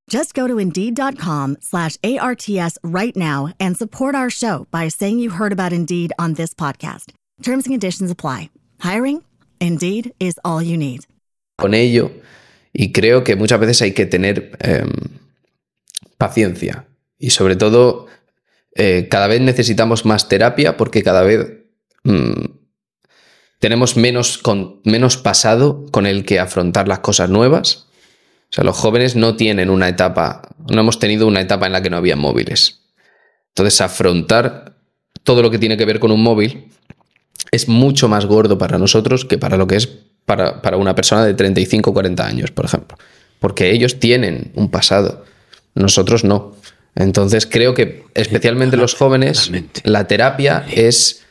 Speaker 1: Just go to Indeed.com/ARTS right now and support our show by saying you heard about Indeed on this podcast. Terms and conditions apply. Hiring? Indeed is all you need.
Speaker 4: Con ello, y creo que muchas veces hay que tener paciencia. Y sobre todo, cada vez necesitamos más terapia porque cada vez tenemos menos pasado con el que afrontar las cosas nuevas. O sea, los jóvenes no hemos tenido una etapa en la que no había móviles. Entonces, afrontar todo lo que tiene que ver con un móvil es mucho más gordo para nosotros que para lo que es para una persona de 35 o 40 años, por ejemplo. Porque ellos tienen un pasado, nosotros no. Entonces, creo que especialmente los jóvenes, la terapia es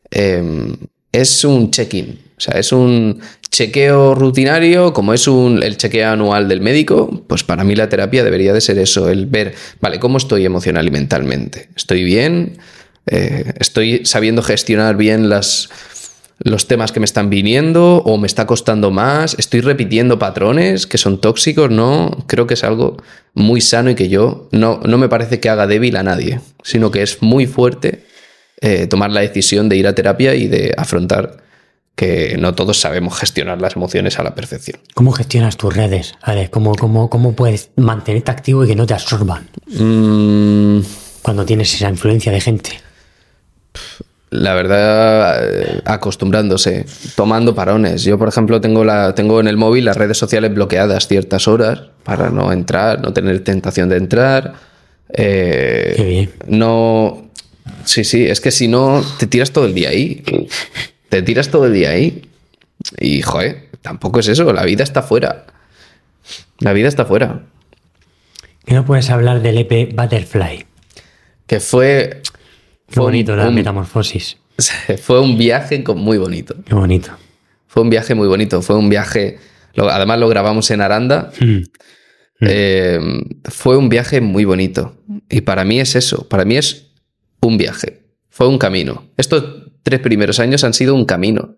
Speaker 4: un check-in. O sea, es un chequeo rutinario, como es el chequeo anual del médico. Pues para mí la terapia debería de ser eso, el ver, vale, ¿cómo estoy emocional y mentalmente? ¿Estoy bien? ¿Estoy sabiendo gestionar bien los temas que me están viniendo o me está costando más? ¿Estoy repitiendo patrones que son tóxicos? No, creo que es algo muy sano y que yo no me parece que haga débil a nadie, sino que es muy fuerte tomar la decisión de ir a terapia y de afrontar que no todos sabemos gestionar las emociones a la perfección.
Speaker 3: ¿Cómo gestionas tus redes, Alex? ¿Cómo puedes mantenerte activo y que no te absorban? Cuando tienes esa influencia de gente.
Speaker 4: La verdad, acostumbrándose, tomando parones. Yo, por ejemplo, tengo en el móvil las redes sociales bloqueadas ciertas horas para no entrar, no tener tentación de entrar.
Speaker 3: Qué bien.
Speaker 4: No. Sí, es que si no, te tiras todo el día ahí. Y, joder, tampoco es eso. La vida está fuera.
Speaker 3: ¿Qué no puedes hablar del EP Butterfly?
Speaker 4: Que fue...
Speaker 3: Qué bonito la metamorfosis.
Speaker 4: Fue un viaje muy bonito.
Speaker 3: Qué bonito.
Speaker 4: Fue un viaje muy bonito. Fue un viaje... Además lo grabamos en Aranda. Fue un viaje muy bonito. Y para mí es eso. Para mí es un viaje. Fue un camino. Estos 3 primeros años han sido un camino.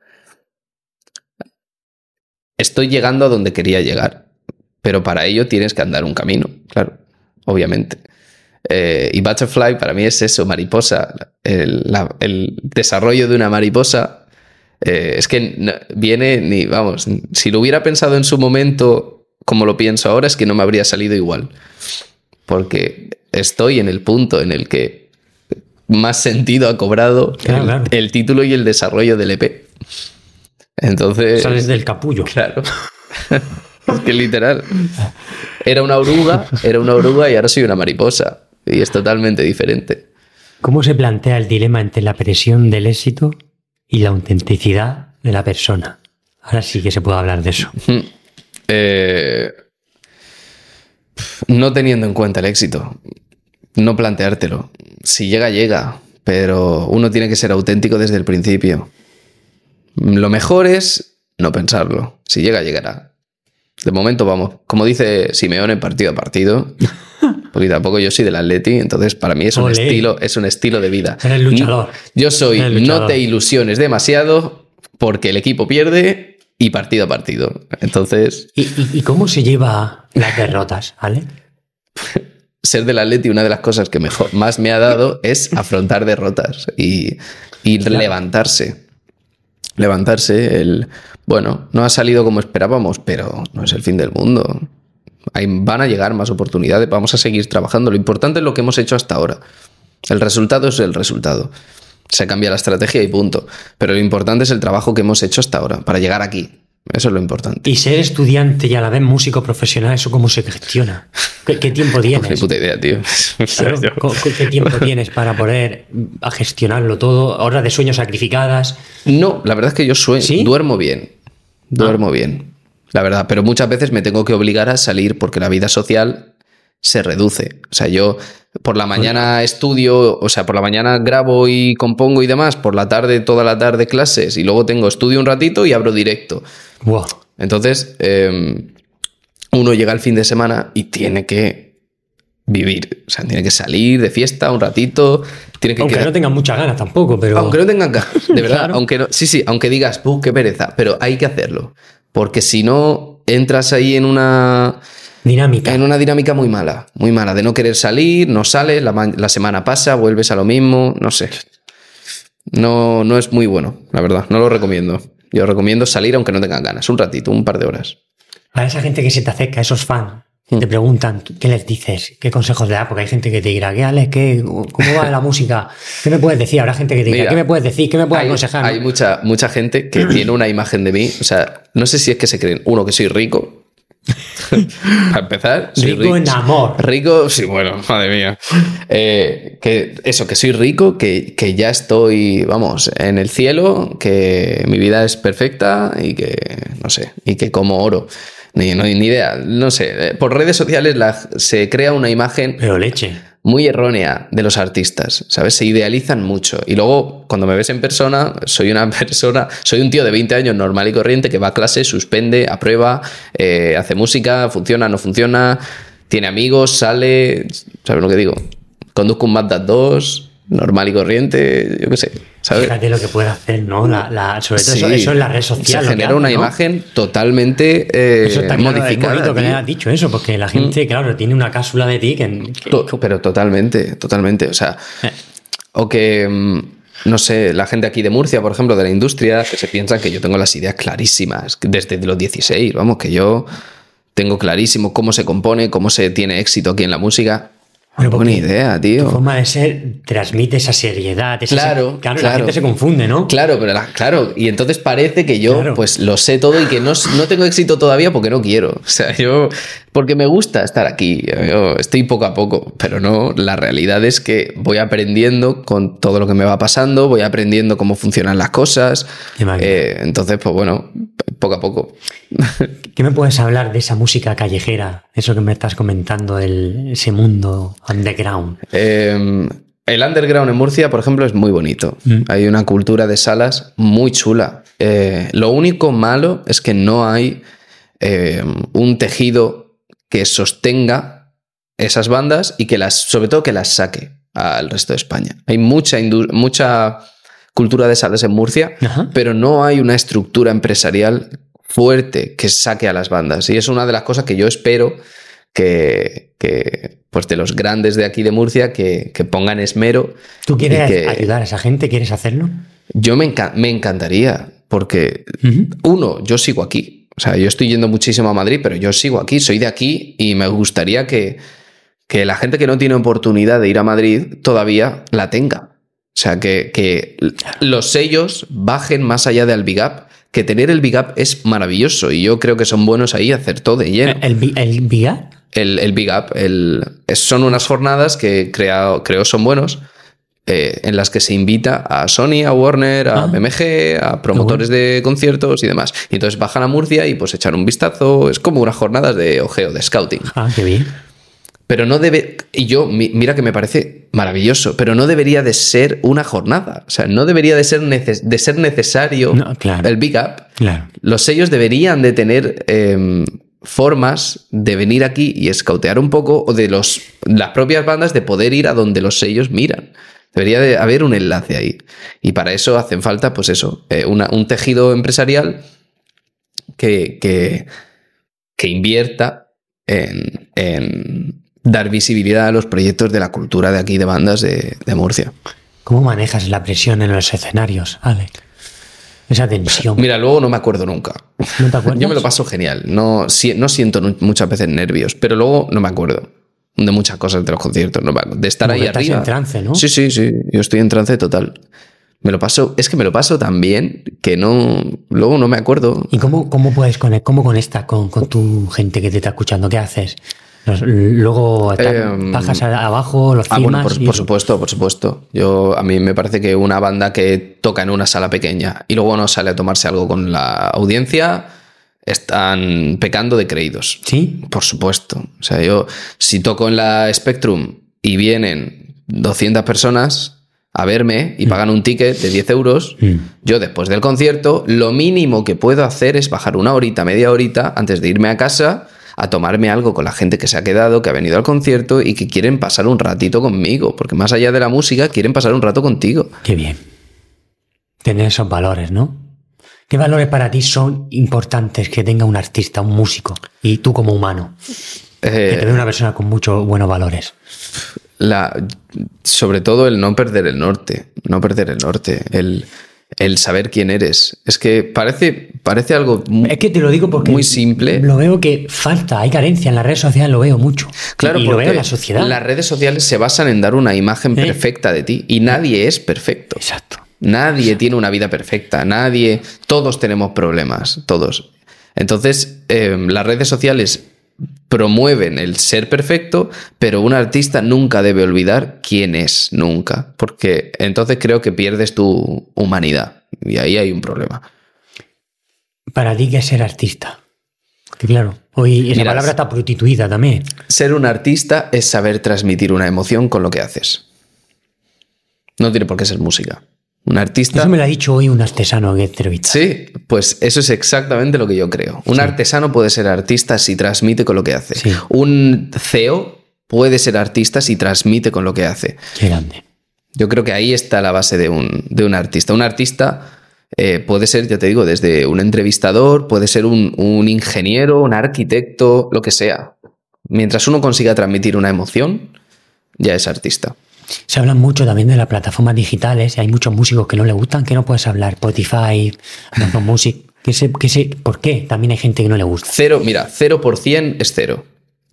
Speaker 4: Estoy llegando a donde quería llegar. Pero para ello tienes que andar un camino. Claro, obviamente. Y Butterfly para mí es eso, mariposa. El desarrollo de una mariposa es que viene si lo hubiera pensado en su momento como lo pienso ahora, es que no me habría salido igual, porque estoy en el punto en el que más sentido ha cobrado el título y el desarrollo del EP. Entonces
Speaker 3: sales del capullo.
Speaker 4: Claro. Es que literal era una oruga y ahora soy una mariposa. Y es totalmente diferente.
Speaker 3: ¿Cómo se plantea el dilema entre la presión del éxito y la autenticidad de la persona? Ahora sí que se puede hablar de eso.
Speaker 4: No teniendo en cuenta el éxito. No planteártelo. Si llega, llega. Pero uno tiene que ser auténtico desde el principio. Lo mejor es no pensarlo. Si llega, llegará. De momento vamos. Como dice Simeone, partido a partido. Porque tampoco yo soy del Atleti, entonces para mí es un estilo de vida.
Speaker 3: Eres luchador.
Speaker 4: Yo soy no te ilusiones demasiado porque el equipo pierde y partido a partido. Entonces...
Speaker 3: ¿Y cómo se lleva las derrotas, Ale?
Speaker 4: Ser del Atleti, una de las cosas que más me ha dado es afrontar derrotas y levantarse. Bueno, no ha salido como esperábamos, pero no es el fin del mundo. Van a llegar más oportunidades, vamos a seguir trabajando. Lo importante es lo que hemos hecho hasta ahora. El resultado es el resultado. Se cambia la estrategia y punto. Pero lo importante es el trabajo que hemos hecho hasta ahora para llegar aquí. Eso es lo importante.
Speaker 3: Y ser estudiante y a la vez músico profesional, ¿eso cómo se gestiona? ¿Qué tiempo tienes?
Speaker 4: No, ni puta idea, tío.
Speaker 3: ¿Qué tiempo tienes para poder gestionarlo todo? ¿Horas de sueño sacrificadas?
Speaker 4: No, la verdad es que yo
Speaker 3: ¿Sí?
Speaker 4: duermo bien. Duermo bien. La verdad, pero muchas veces me tengo que obligar a salir porque la vida social se reduce. O sea, yo por la mañana estudio, o sea, por la mañana grabo y compongo y demás, por la tarde, toda la tarde clases y luego estudio un ratito y abro directo.
Speaker 3: Wow.
Speaker 4: Entonces, uno llega al fin de semana y tiene que vivir. O sea, tiene que salir de fiesta un ratito.
Speaker 3: Aunque no tengan muchas ganas tampoco, pero...
Speaker 4: Aunque no tengan ganas, de verdad.
Speaker 3: Claro.
Speaker 4: Aunque digas, qué pereza, pero hay que hacerlo. Porque si no, entras ahí en una
Speaker 3: Dinámica.
Speaker 4: En una dinámica muy mala, de no querer salir, no sales, la semana pasa, vuelves a lo mismo, no sé. No es muy bueno, la verdad, no lo recomiendo. Yo recomiendo salir aunque no tengan ganas, un ratito, un par de horas.
Speaker 3: Para esa gente que se te acerca, esos fans, te preguntan, ¿qué les dices? ¿Qué consejos le das? Porque hay gente que te dirá, ¿cómo va la música? ¿Qué me puedes decir? Habrá gente que te diga, ¿qué me puedes decir? ¿Qué me puedes aconsejar?
Speaker 4: Hay mucha gente que tiene una imagen de mí, o sea, no sé si es que se creen, uno, que soy rico. Para empezar, soy
Speaker 3: rico en amor.
Speaker 4: Rico, sí, bueno, madre mía. Que soy rico, que ya estoy, vamos, en el cielo, que mi vida es perfecta y que, no sé, y que como oro. No hay ni idea, no sé. Por redes sociales se crea una imagen...
Speaker 3: Pero leche.
Speaker 4: Muy errónea de los artistas, ¿sabes? Se idealizan mucho. Y luego, cuando me ves en persona, soy un tío de 20 años normal y corriente que va a clase, suspende, aprueba, hace música, funciona, no funciona, tiene amigos, sale, ¿sabes lo que digo? Conduzco un Mazda 2, normal y corriente, yo qué sé, ¿sabes?
Speaker 3: Fíjate lo que puede hacer, ¿no? Sobre todo
Speaker 4: sí,
Speaker 3: eso en la red social.
Speaker 4: Se genera una imagen totalmente
Speaker 3: eso está
Speaker 4: modificada.
Speaker 3: Es bonito que le hayas dicho eso, porque la gente, claro, tiene una cápsula de ti
Speaker 4: Pero totalmente. O sea, o que... No sé, la gente aquí de Murcia, por ejemplo, de la industria, que se piensan que yo tengo las ideas clarísimas desde los 16, vamos, que yo tengo clarísimo cómo se compone, cómo se tiene éxito aquí en la música. No tengo ni idea, tío.
Speaker 3: Tu forma de ser transmite esa seriedad.
Speaker 4: Claro.
Speaker 3: La gente se confunde, ¿no?
Speaker 4: Claro, y entonces parece que yo pues lo sé todo y que no tengo éxito todavía porque no quiero. O sea, porque me gusta estar aquí. Yo estoy poco a poco, pero no, la realidad es que voy aprendiendo con todo lo que me va pasando, voy aprendiendo cómo funcionan las cosas. Entonces, pues bueno, poco a poco.
Speaker 3: ¿Qué me puedes hablar de esa música callejera? Eso que me estás comentando, ese mundo underground.
Speaker 4: El underground en Murcia, por ejemplo, es muy bonito. Hay una cultura de salas muy chula. Lo único malo es que no hay un tejido que sostenga esas bandas y sobre todo que las saque al resto de España. Hay mucha cultura de salas en Murcia, pero no hay una estructura empresarial fuerte que saque a las bandas. Y es una de las cosas que yo espero que pues de los grandes de aquí de Murcia que pongan esmero.
Speaker 3: ¿Tú quieres ayudar a esa gente? ¿Quieres hacerlo?
Speaker 4: Yo me encantaría, porque uno, yo sigo aquí. O sea, yo estoy yendo muchísimo a Madrid, pero yo sigo aquí, soy de aquí y me gustaría que la gente que no tiene oportunidad de ir a Madrid todavía la tenga. O sea, que los sellos bajen más allá del Big Up, que tener el Big Up es maravilloso y yo creo que son buenos ahí hacer todo de lleno.
Speaker 3: ¿El Big Up?
Speaker 4: El Big Up. Son unas jornadas que creo son buenos, en las que se invita a Sony, a Warner, a BMG, a promotores de conciertos y demás. Y entonces bajan a Murcia y pues echan un vistazo. Es como unas jornadas de ojeo, de scouting.
Speaker 3: Qué bien.
Speaker 4: Pero no debe... Y mira que me parece maravilloso, pero no debería de ser una jornada. O sea, no debería de ser necesario el Big Up.
Speaker 3: Claro.
Speaker 4: Los sellos deberían de tener formas de venir aquí y escautear un poco, o de las propias bandas de poder ir a donde los sellos miran. Debería de haber un enlace ahí. Y para eso hacen falta, pues eso, un tejido empresarial que invierta en dar visibilidad a los proyectos de la cultura de aquí, de bandas de Murcia.
Speaker 3: ¿Cómo manejas la presión en los escenarios, Ale? Esa tensión.
Speaker 4: Mira, luego no me acuerdo nunca.
Speaker 3: ¿No te acuerdas?
Speaker 4: Yo me lo paso genial. No siento muchas veces nervios, pero luego no me acuerdo de muchas cosas de los conciertos. No me acuerdo. De estar
Speaker 3: como
Speaker 4: ahí
Speaker 3: estás
Speaker 4: arriba.
Speaker 3: En trance, ¿no?
Speaker 4: Sí. Yo estoy en trance total. Me lo paso tan bien que luego no me acuerdo.
Speaker 3: ¿Y cómo puedes conectas con tu gente que te está escuchando? ¿Qué haces? Luego bajas abajo, los filmas.
Speaker 4: Bueno, por supuesto. A mí me parece que una banda que toca en una sala pequeña y luego no sale a tomarse algo con la audiencia, están pecando de creídos.
Speaker 3: ¿Sí?
Speaker 4: Por supuesto. O sea, yo si toco en la Spectrum y vienen 200 personas a verme y pagan un ticket de 10 euros, yo después del concierto lo mínimo que puedo hacer es bajar una horita, media horita antes de irme a casa a tomarme algo con la gente que se ha quedado, que ha venido al concierto y que quieren pasar un ratito conmigo, porque más allá de la música quieren pasar un rato contigo.
Speaker 3: Qué bien. Tener esos valores, ¿no? ¿Qué valores para ti son importantes que tenga un artista, un músico, y tú como humano? Que te ve una persona con muchos buenos valores.
Speaker 4: Sobre todo el no perder el norte. No perder el norte. El saber quién eres. Es que parece algo
Speaker 3: es que te lo digo porque
Speaker 4: muy simple.
Speaker 3: Lo veo que falta, hay carencia en las redes sociales, lo veo mucho.
Speaker 4: Claro,
Speaker 3: y
Speaker 4: porque
Speaker 3: lo veo en la sociedad.
Speaker 4: Las redes sociales se basan en dar una imagen perfecta de ti y nadie es perfecto.
Speaker 3: Exacto.
Speaker 4: Nadie tiene una vida perfecta, todos tenemos problemas, todos. Entonces, las redes sociales promueven el ser perfecto, pero un artista nunca debe olvidar quién es, nunca, porque entonces creo que pierdes tu humanidad y ahí hay un problema.
Speaker 3: Para ti, ¿qué es ser artista? Que claro, hoy esa palabra está prostituida también.
Speaker 4: Ser un artista es saber transmitir una emoción con lo que haces. No tiene por qué ser música. Un artista...
Speaker 3: Eso me lo ha dicho hoy un artesano que he entrevistado.
Speaker 4: Sí, pues eso es exactamente lo que yo creo. Un artesano puede ser artista si transmite con lo que hace.
Speaker 3: Sí.
Speaker 4: Un CEO puede ser artista si transmite con lo que hace.
Speaker 3: Qué grande.
Speaker 4: Yo creo que ahí está la base de un artista. Un artista puede ser, ya te digo, desde un entrevistador, puede ser un ingeniero, un arquitecto, lo que sea. Mientras uno consiga transmitir una emoción, ya es artista.
Speaker 3: Se habla mucho también de las plataformas digitales. Hay muchos músicos que no le gustan, que no puedes hablar. Spotify, Amazon Music. ¿Por qué? También hay gente que no le gusta.
Speaker 4: 0 por 100 es 0.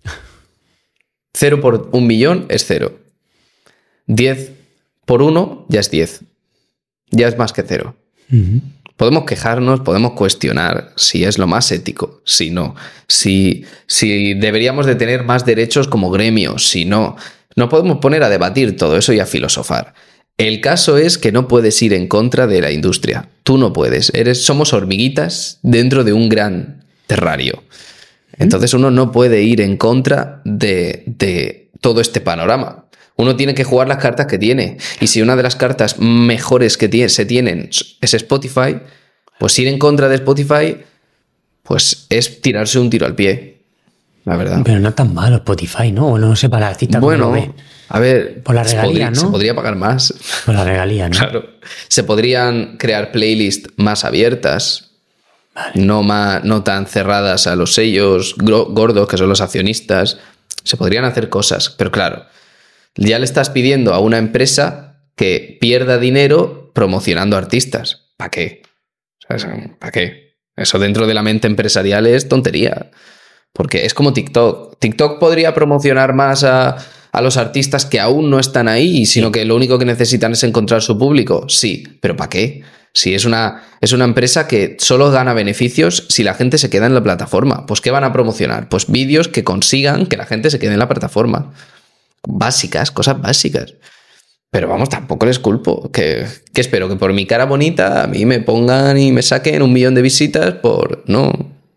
Speaker 4: 0 por 1 millón es 0. 10 por 1 ya es 10. Ya es más que 0.
Speaker 3: Uh-huh.
Speaker 4: Podemos quejarnos, podemos cuestionar si es lo más ético, si no. Si deberíamos de tener más derechos como gremio, si no. No podemos poner a debatir todo eso y a filosofar. El caso es que no puedes ir en contra de la industria. Tú no puedes. Somos hormiguitas dentro de un gran terrario. Entonces uno no puede ir en contra de todo este panorama. Uno tiene que jugar las cartas que tiene. Y si una de las cartas mejores que se tienen es Spotify, pues ir en contra de Spotify pues es tirarse un tiro al pie. La verdad.
Speaker 3: Pero no tan malo Spotify, ¿no? O no sé para la artista cómo lo ve.
Speaker 4: A ver,
Speaker 3: por la regalía, ¿no?
Speaker 4: Se podría pagar más.
Speaker 3: Por la regalía, ¿no?
Speaker 4: Claro. Se podrían crear playlists más abiertas, vale. No tan cerradas a los sellos gordos, que son los accionistas. Se podrían hacer cosas, pero claro, ya le estás pidiendo a una empresa que pierda dinero promocionando artistas. ¿Para qué? ¿Para qué? Eso dentro de la mente empresarial es tontería. Porque es como TikTok. TikTok podría promocionar más a los artistas que aún no están ahí, sino que lo único que necesitan es encontrar su público. Sí, pero ¿para qué? Si es una empresa que solo gana beneficios si la gente se queda en la plataforma. Pues ¿qué van a promocionar? Pues vídeos que consigan que la gente se quede en la plataforma. Básicas, cosas básicas. Pero vamos, tampoco les culpo. ¿Qué espero? ¿Que por mi cara bonita a mí me pongan y me saquen 1 millón de visitas por...? No.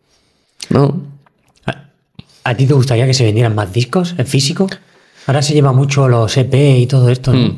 Speaker 3: ¿A ti te gustaría que se vendieran más discos en físico? Ahora se lleva mucho los EP y todo esto, ¿no?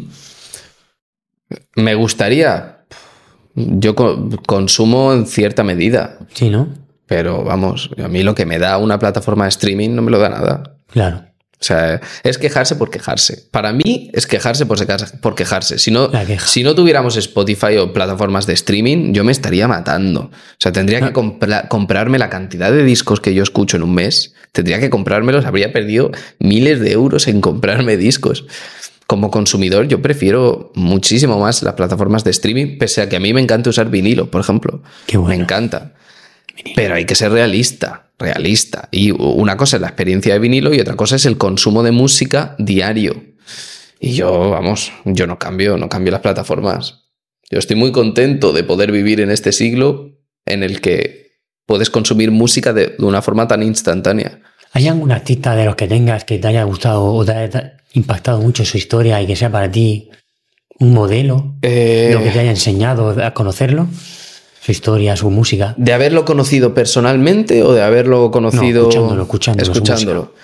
Speaker 4: Me gustaría. Yo consumo en cierta medida.
Speaker 3: Sí, ¿no?
Speaker 4: Pero vamos, a mí lo que me da una plataforma de streaming no me lo da nada.
Speaker 3: Claro.
Speaker 4: O sea, es quejarse por quejarse. Para mí es quejarse por quejarse. Si no tuviéramos Spotify o plataformas de streaming, yo me estaría matando. O sea, tendría que comprarme la cantidad de discos que yo escucho en un mes. Tendría que comprármelos. Habría perdido miles de euros en comprarme discos. Como consumidor, yo prefiero muchísimo más las plataformas de streaming, pese a que a mí me encanta usar vinilo, por ejemplo.
Speaker 3: Qué bueno.
Speaker 4: Me encanta. Pero hay que ser realista. Y una cosa es la experiencia de vinilo y otra cosa es el consumo de música diario. Y yo no cambio las plataformas. Yo estoy muy contento de poder vivir en este siglo en el que puedes consumir música de una forma tan instantánea.
Speaker 3: ¿Hay algún artista de los que tengas que te haya gustado o te haya impactado mucho su historia y que sea para ti un modelo? Lo que te haya enseñado a conocerlo. Su historia, su música.
Speaker 4: ¿De haberlo conocido personalmente o de haberlo conocido...
Speaker 3: No, escuchándolo.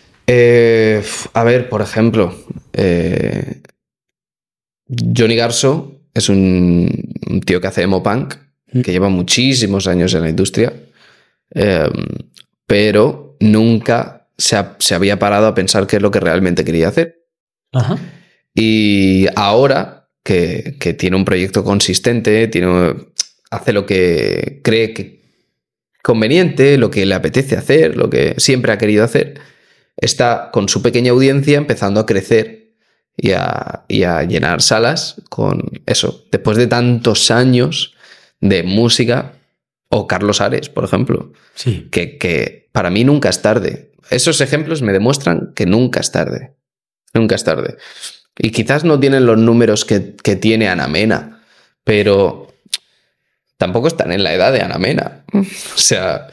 Speaker 4: A ver, por ejemplo, Johnny Garso es un tío que hace emo punk, que lleva muchísimos años en la industria, pero nunca se había parado a pensar qué es lo que realmente quería hacer.
Speaker 3: Ajá.
Speaker 4: Y ahora que tiene un proyecto consistente, hace lo que cree que conveniente, lo que le apetece hacer, lo que siempre ha querido hacer, está con su pequeña audiencia empezando a crecer y a llenar salas con eso. Después de tantos años de música, o Carlos Ares, por ejemplo,
Speaker 3: Sí.
Speaker 4: que para mí nunca es tarde. Esos ejemplos me demuestran que nunca es tarde. Nunca es tarde. Y quizás no tienen los números que tiene Ana Mena, pero tampoco están en la edad de Ana Mena. O sea,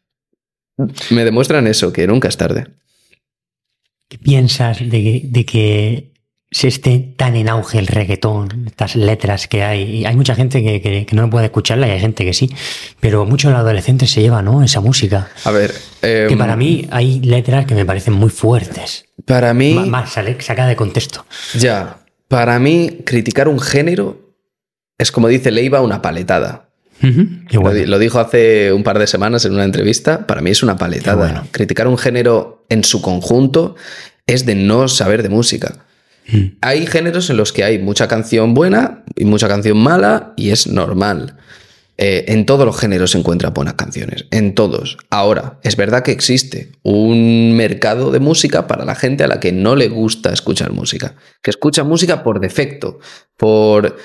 Speaker 4: me demuestran eso, que nunca es tarde.
Speaker 3: ¿Qué piensas de que se esté tan en auge el reggaetón, estas letras que hay? Y hay mucha gente que no puede escucharla y hay gente que sí, pero muchos adolescentes se llevan, ¿no?, esa música.
Speaker 4: A ver...
Speaker 3: Que para mí hay letras que me parecen muy fuertes.
Speaker 4: Para mí...
Speaker 3: Más saca de contexto.
Speaker 4: Ya, para mí criticar un género es, como dice Leiva, una paletada.
Speaker 3: Qué bueno.
Speaker 4: Lo dijo hace un par de semanas en una entrevista. Para mí es una paletada.
Speaker 3: Bueno.
Speaker 4: Criticar un género en su conjunto es de no saber de música. Hay géneros en los que hay mucha canción buena y mucha canción mala, y es normal. En todos los géneros se encuentran buenas canciones, en todos. Ahora, es verdad que existe un mercado de música para la gente a la que no le gusta escuchar música, que escucha música por defecto, por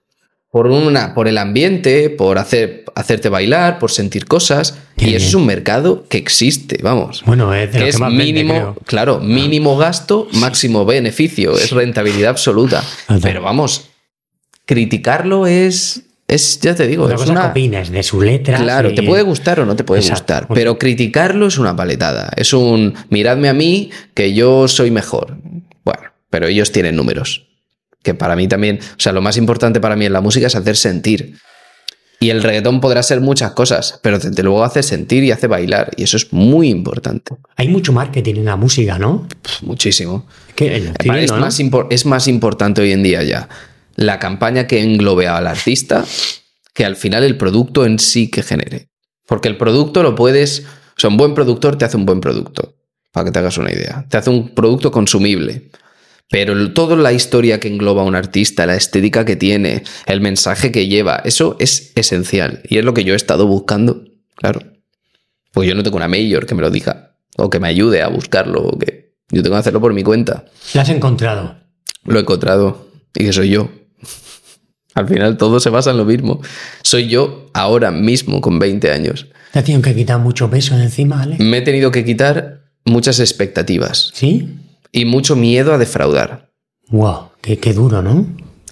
Speaker 4: el ambiente, por hacerte bailar, por sentir cosas.
Speaker 3: Qué
Speaker 4: y eso
Speaker 3: bien.
Speaker 4: es un mercado que existe, vamos.
Speaker 3: Bueno, es de lo
Speaker 4: Que
Speaker 3: que
Speaker 4: es
Speaker 3: más vende,
Speaker 4: mínimo,
Speaker 3: creo.
Speaker 4: claro, mínimo gasto, máximo beneficio, es rentabilidad absoluta.
Speaker 3: Total.
Speaker 4: Pero vamos, criticarlo es ya te digo,
Speaker 3: Otra
Speaker 4: es
Speaker 3: cosa
Speaker 4: una...
Speaker 3: que opinas de su letra.
Speaker 4: Claro, te puede gustar o no te puede
Speaker 3: Exacto.
Speaker 4: gustar, pero criticarlo es una paletada. Es un miradme a mí que yo soy mejor. Bueno, pero ellos tienen números. Que para mí también, o sea, lo más importante para mí en la música es hacer sentir. Y el reggaetón podrá ser muchas cosas, pero desde luego hace sentir y hace bailar. Y eso es muy importante.
Speaker 3: Hay mucho marketing en la música, ¿no?
Speaker 4: Muchísimo.
Speaker 3: Que lo estoy viendo, ¿no?
Speaker 4: Es más importante hoy en día ya la campaña que englobe al artista que al final el producto en sí que genere. Porque el producto lo puedes... O sea, un buen productor te hace un buen producto, para que te hagas una idea. Te hace un producto consumible. Pero toda la historia que engloba a un artista, la estética que tiene, el mensaje que lleva, eso es esencial. Y es lo que yo he estado buscando, claro. Pues yo no tengo una mayor que me lo diga, o que me ayude a buscarlo, o que yo tengo que hacerlo por mi cuenta.
Speaker 3: ¿La has encontrado?
Speaker 4: Lo he encontrado, y que soy yo. Al final todo se basa en lo mismo. Soy yo ahora mismo con 20 años.
Speaker 3: Te has tenido que quitar mucho peso de encima, ¿vale?
Speaker 4: Me he tenido que quitar muchas expectativas
Speaker 3: ¿Sí?
Speaker 4: y mucho miedo a defraudar.
Speaker 3: Wow, qué duro, ¿no?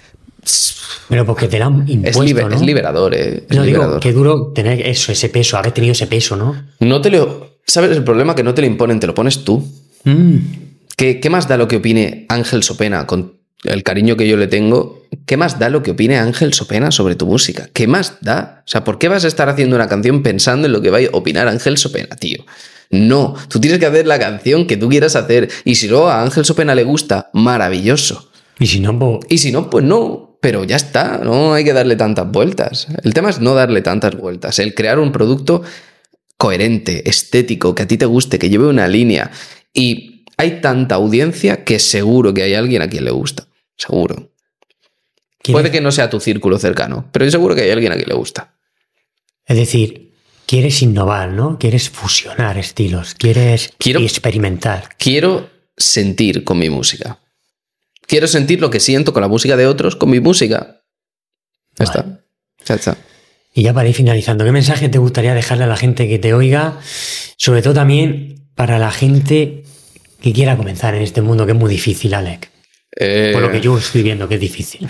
Speaker 3: Pero porque te la han impuesto, ¿no?
Speaker 4: Es liberador, Es
Speaker 3: No, digo,
Speaker 4: liberador.
Speaker 3: qué duro tener eso, ese peso, haber tenido ese peso, ¿no?
Speaker 4: No te lo... ¿Sabes el problema? Que no te lo imponen, te lo pones tú. ¿Qué más da lo que opine Ángel Sopena, con el cariño que yo le tengo? ¿Qué más da lo que opine Ángel Sopena sobre tu música? ¿Qué más da? O sea, ¿por qué vas a estar haciendo una canción pensando en lo que va a opinar Ángel Sopena, tío? No, tú tienes que hacer la canción que tú quieras hacer. Y si luego a Ángel Sopena le gusta, maravilloso.
Speaker 3: Y si no, pues...
Speaker 4: Y si no, pues no. Pero ya está, no hay que darle tantas vueltas. El tema es no darle tantas vueltas. El crear un producto coherente, estético, que a ti te guste, que lleve una línea. Y hay tanta audiencia que seguro que hay alguien a quien le gusta. Seguro. Puede que no sea tu círculo cercano, pero seguro que hay alguien a quien le gusta.
Speaker 3: Es decir, quieres innovar, ¿no? Quieres fusionar estilos, quieres experimentar.
Speaker 4: Quiero sentir con mi música. Quiero sentir lo que siento con la música de otros, con mi música. Ya está. Ya está.
Speaker 3: Y ya para ir finalizando, ¿qué mensaje te gustaría dejarle a la gente que te oiga? Sobre todo también para la gente que quiera comenzar en este mundo, que es muy difícil, Alec. Por lo que yo estoy viendo, que es difícil.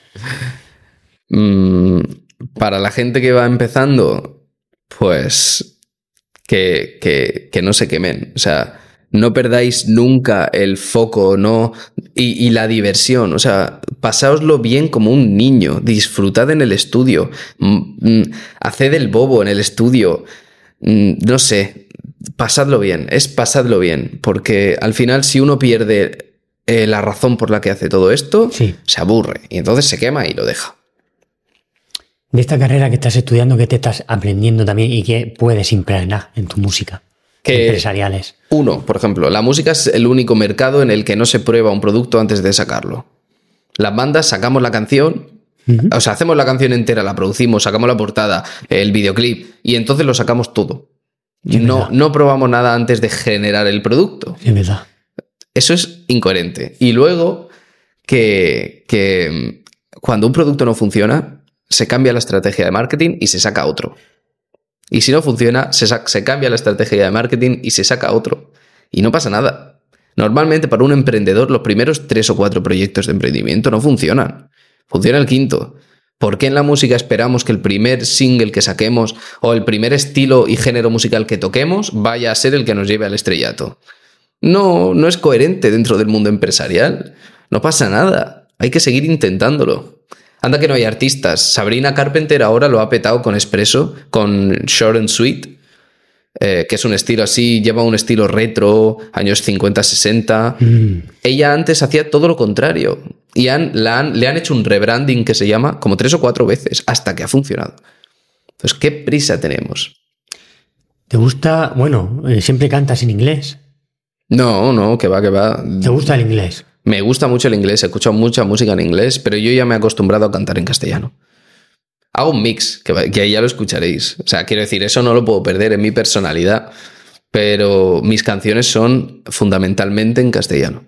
Speaker 4: Para la gente que va empezando, pues que no se quemen. O sea, no perdáis nunca el foco, ¿no? Y la diversión. O sea, pasáoslo bien como un niño. Disfrutad en el estudio. Haced el bobo en el estudio. No sé. Pasadlo bien. Pasadlo bien. Porque al final, si uno pierde la razón por la que hace todo esto,
Speaker 3: sí,
Speaker 4: se aburre. Y entonces se quema y lo deja.
Speaker 3: De esta carrera que estás estudiando, ¿qué te estás aprendiendo también y qué puedes impregnar en tu música? Empresariales.
Speaker 4: Uno, por ejemplo, la música es el único mercado en el que no se prueba un producto antes de sacarlo. Las bandas sacamos la canción, o sea, hacemos la canción entera, la producimos, sacamos la portada, el videoclip, y entonces lo sacamos todo. No probamos nada antes de generar el producto.
Speaker 3: Es verdad.
Speaker 4: Eso es incoherente. Y luego que cuando un producto no funciona, se cambia la estrategia de marketing y se saca otro. Y si no funciona, se cambia la estrategia de marketing y se saca otro. Y no pasa nada. Normalmente para un emprendedor los primeros 3 o 4 proyectos de emprendimiento no funcionan. Funciona el quinto. ¿Por qué en la música esperamos que el primer single que saquemos o el primer estilo y género musical que toquemos vaya a ser el que nos lleve al estrellato? No es coherente dentro del mundo empresarial. No pasa nada. Hay que seguir intentándolo. Anda que no hay artistas. Sabrina Carpenter ahora lo ha petado con Espresso, con Short and Sweet, que es un estilo así, lleva un estilo retro, años 50-60. Ella antes hacía todo lo contrario. Y le han hecho un rebranding que se llama como 3 o 4 veces hasta que ha funcionado. Entonces, ¿qué prisa tenemos?
Speaker 3: ¿Te gusta? Bueno, siempre cantas en inglés.
Speaker 4: No, que va.
Speaker 3: ¿Te gusta el inglés?
Speaker 4: Me gusta mucho el inglés, he escuchado mucha música en inglés, pero yo ya me he acostumbrado a cantar en castellano. Hago un mix, que ahí ya lo escucharéis. O sea, quiero decir, eso no lo puedo perder en mi personalidad, pero mis canciones son fundamentalmente en castellano.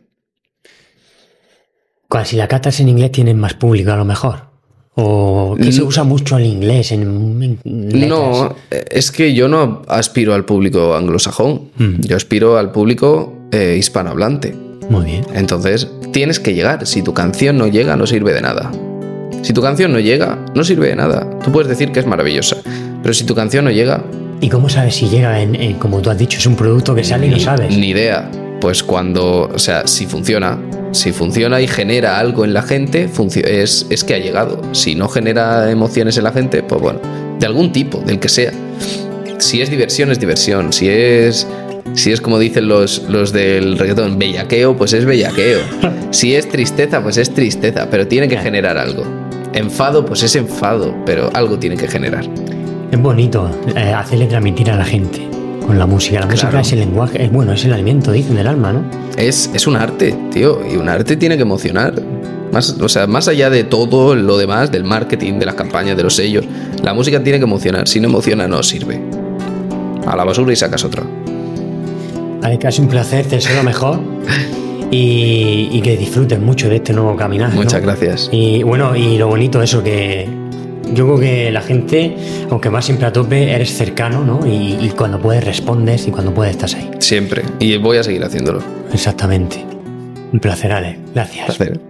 Speaker 3: Si la cantas en inglés tienes más público a lo mejor. ¿O que se usa mucho el inglés en letras?
Speaker 4: No, es que yo no aspiro al público anglosajón. Yo aspiro al público hispanohablante.
Speaker 3: Muy bien.
Speaker 4: Entonces, tienes que llegar. Si tu canción no llega, no sirve de nada. Si tu canción no llega, no sirve de nada. Tú puedes decir que es maravillosa, pero si tu canción no llega...
Speaker 3: ¿Y cómo sabes si llega como tú has dicho, es un producto que sale y no sabes?
Speaker 4: Ni idea. Pues si funciona y genera algo en la gente, es que ha llegado. Si no genera emociones en la gente, pues bueno, de algún tipo, del que sea. Si es diversión, es diversión. Si es como dicen los del reggaetón, bellaqueo, pues es bellaqueo. Si es tristeza, pues es tristeza, pero tiene que generar algo. Enfado, pues es enfado, pero algo tiene que generar.
Speaker 3: Es bonito hacerle transmitir a la gente con la música. La música es el lenguaje, es el alimento, dicen, del alma, ¿no?
Speaker 4: Es un arte, tío, y un arte tiene que emocionar. Más allá de todo lo demás, del marketing, de las campañas, de los sellos, la música tiene que emocionar. Si no emociona, no sirve. A la basura y sacas otra.
Speaker 3: Vale, que ha sido un placer, te deseo lo mejor y que disfruten mucho de este nuevo caminar.
Speaker 4: Muchas gracias.
Speaker 3: Y bueno, y lo bonito eso, que yo creo que la gente, aunque vas siempre a tope, eres cercano, ¿no? Y cuando puedes respondes y cuando puedes estás ahí.
Speaker 4: Siempre, y voy a seguir haciéndolo.
Speaker 3: Exactamente. Un placer, Ale. Gracias.
Speaker 4: Un placer.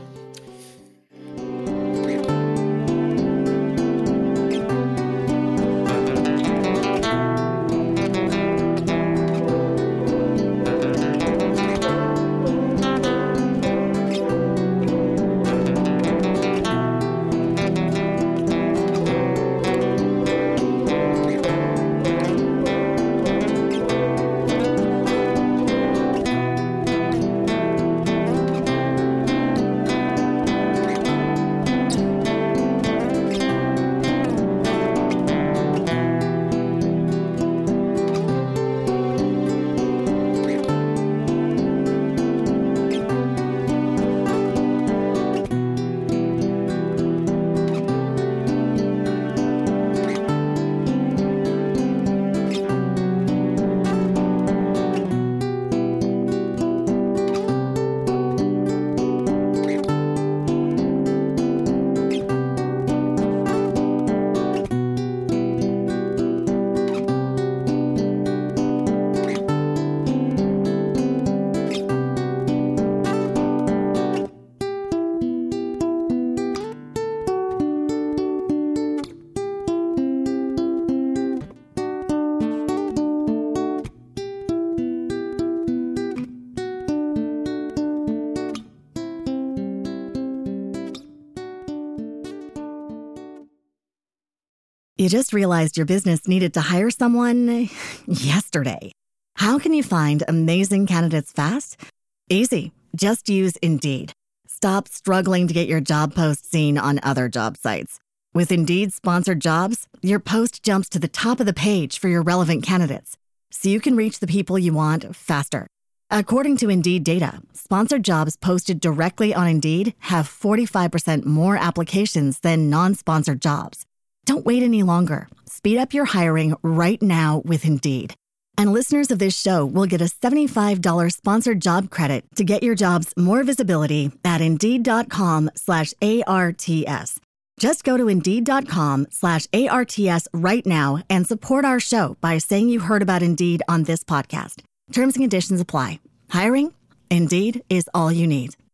Speaker 1: You just realized your business needed to hire someone yesterday. How can you find amazing candidates fast? Easy. Just use Indeed. Stop struggling to get your job post seen on other job sites. With Indeed sponsored jobs, your post jumps to the top of the page for your relevant candidates, so you can reach the people you want faster. According to Indeed data, sponsored jobs posted directly on Indeed have 45% more applications than non-sponsored jobs. Don't wait any longer. Speed up your hiring right now with Indeed. And listeners of this show will get a $75 sponsored job credit to get your jobs more visibility at Indeed.com/ARTS. Just go to Indeed.com/ARTS right now and support our show by saying you heard about Indeed on this podcast. Terms and conditions apply. Hiring? Indeed is all you need.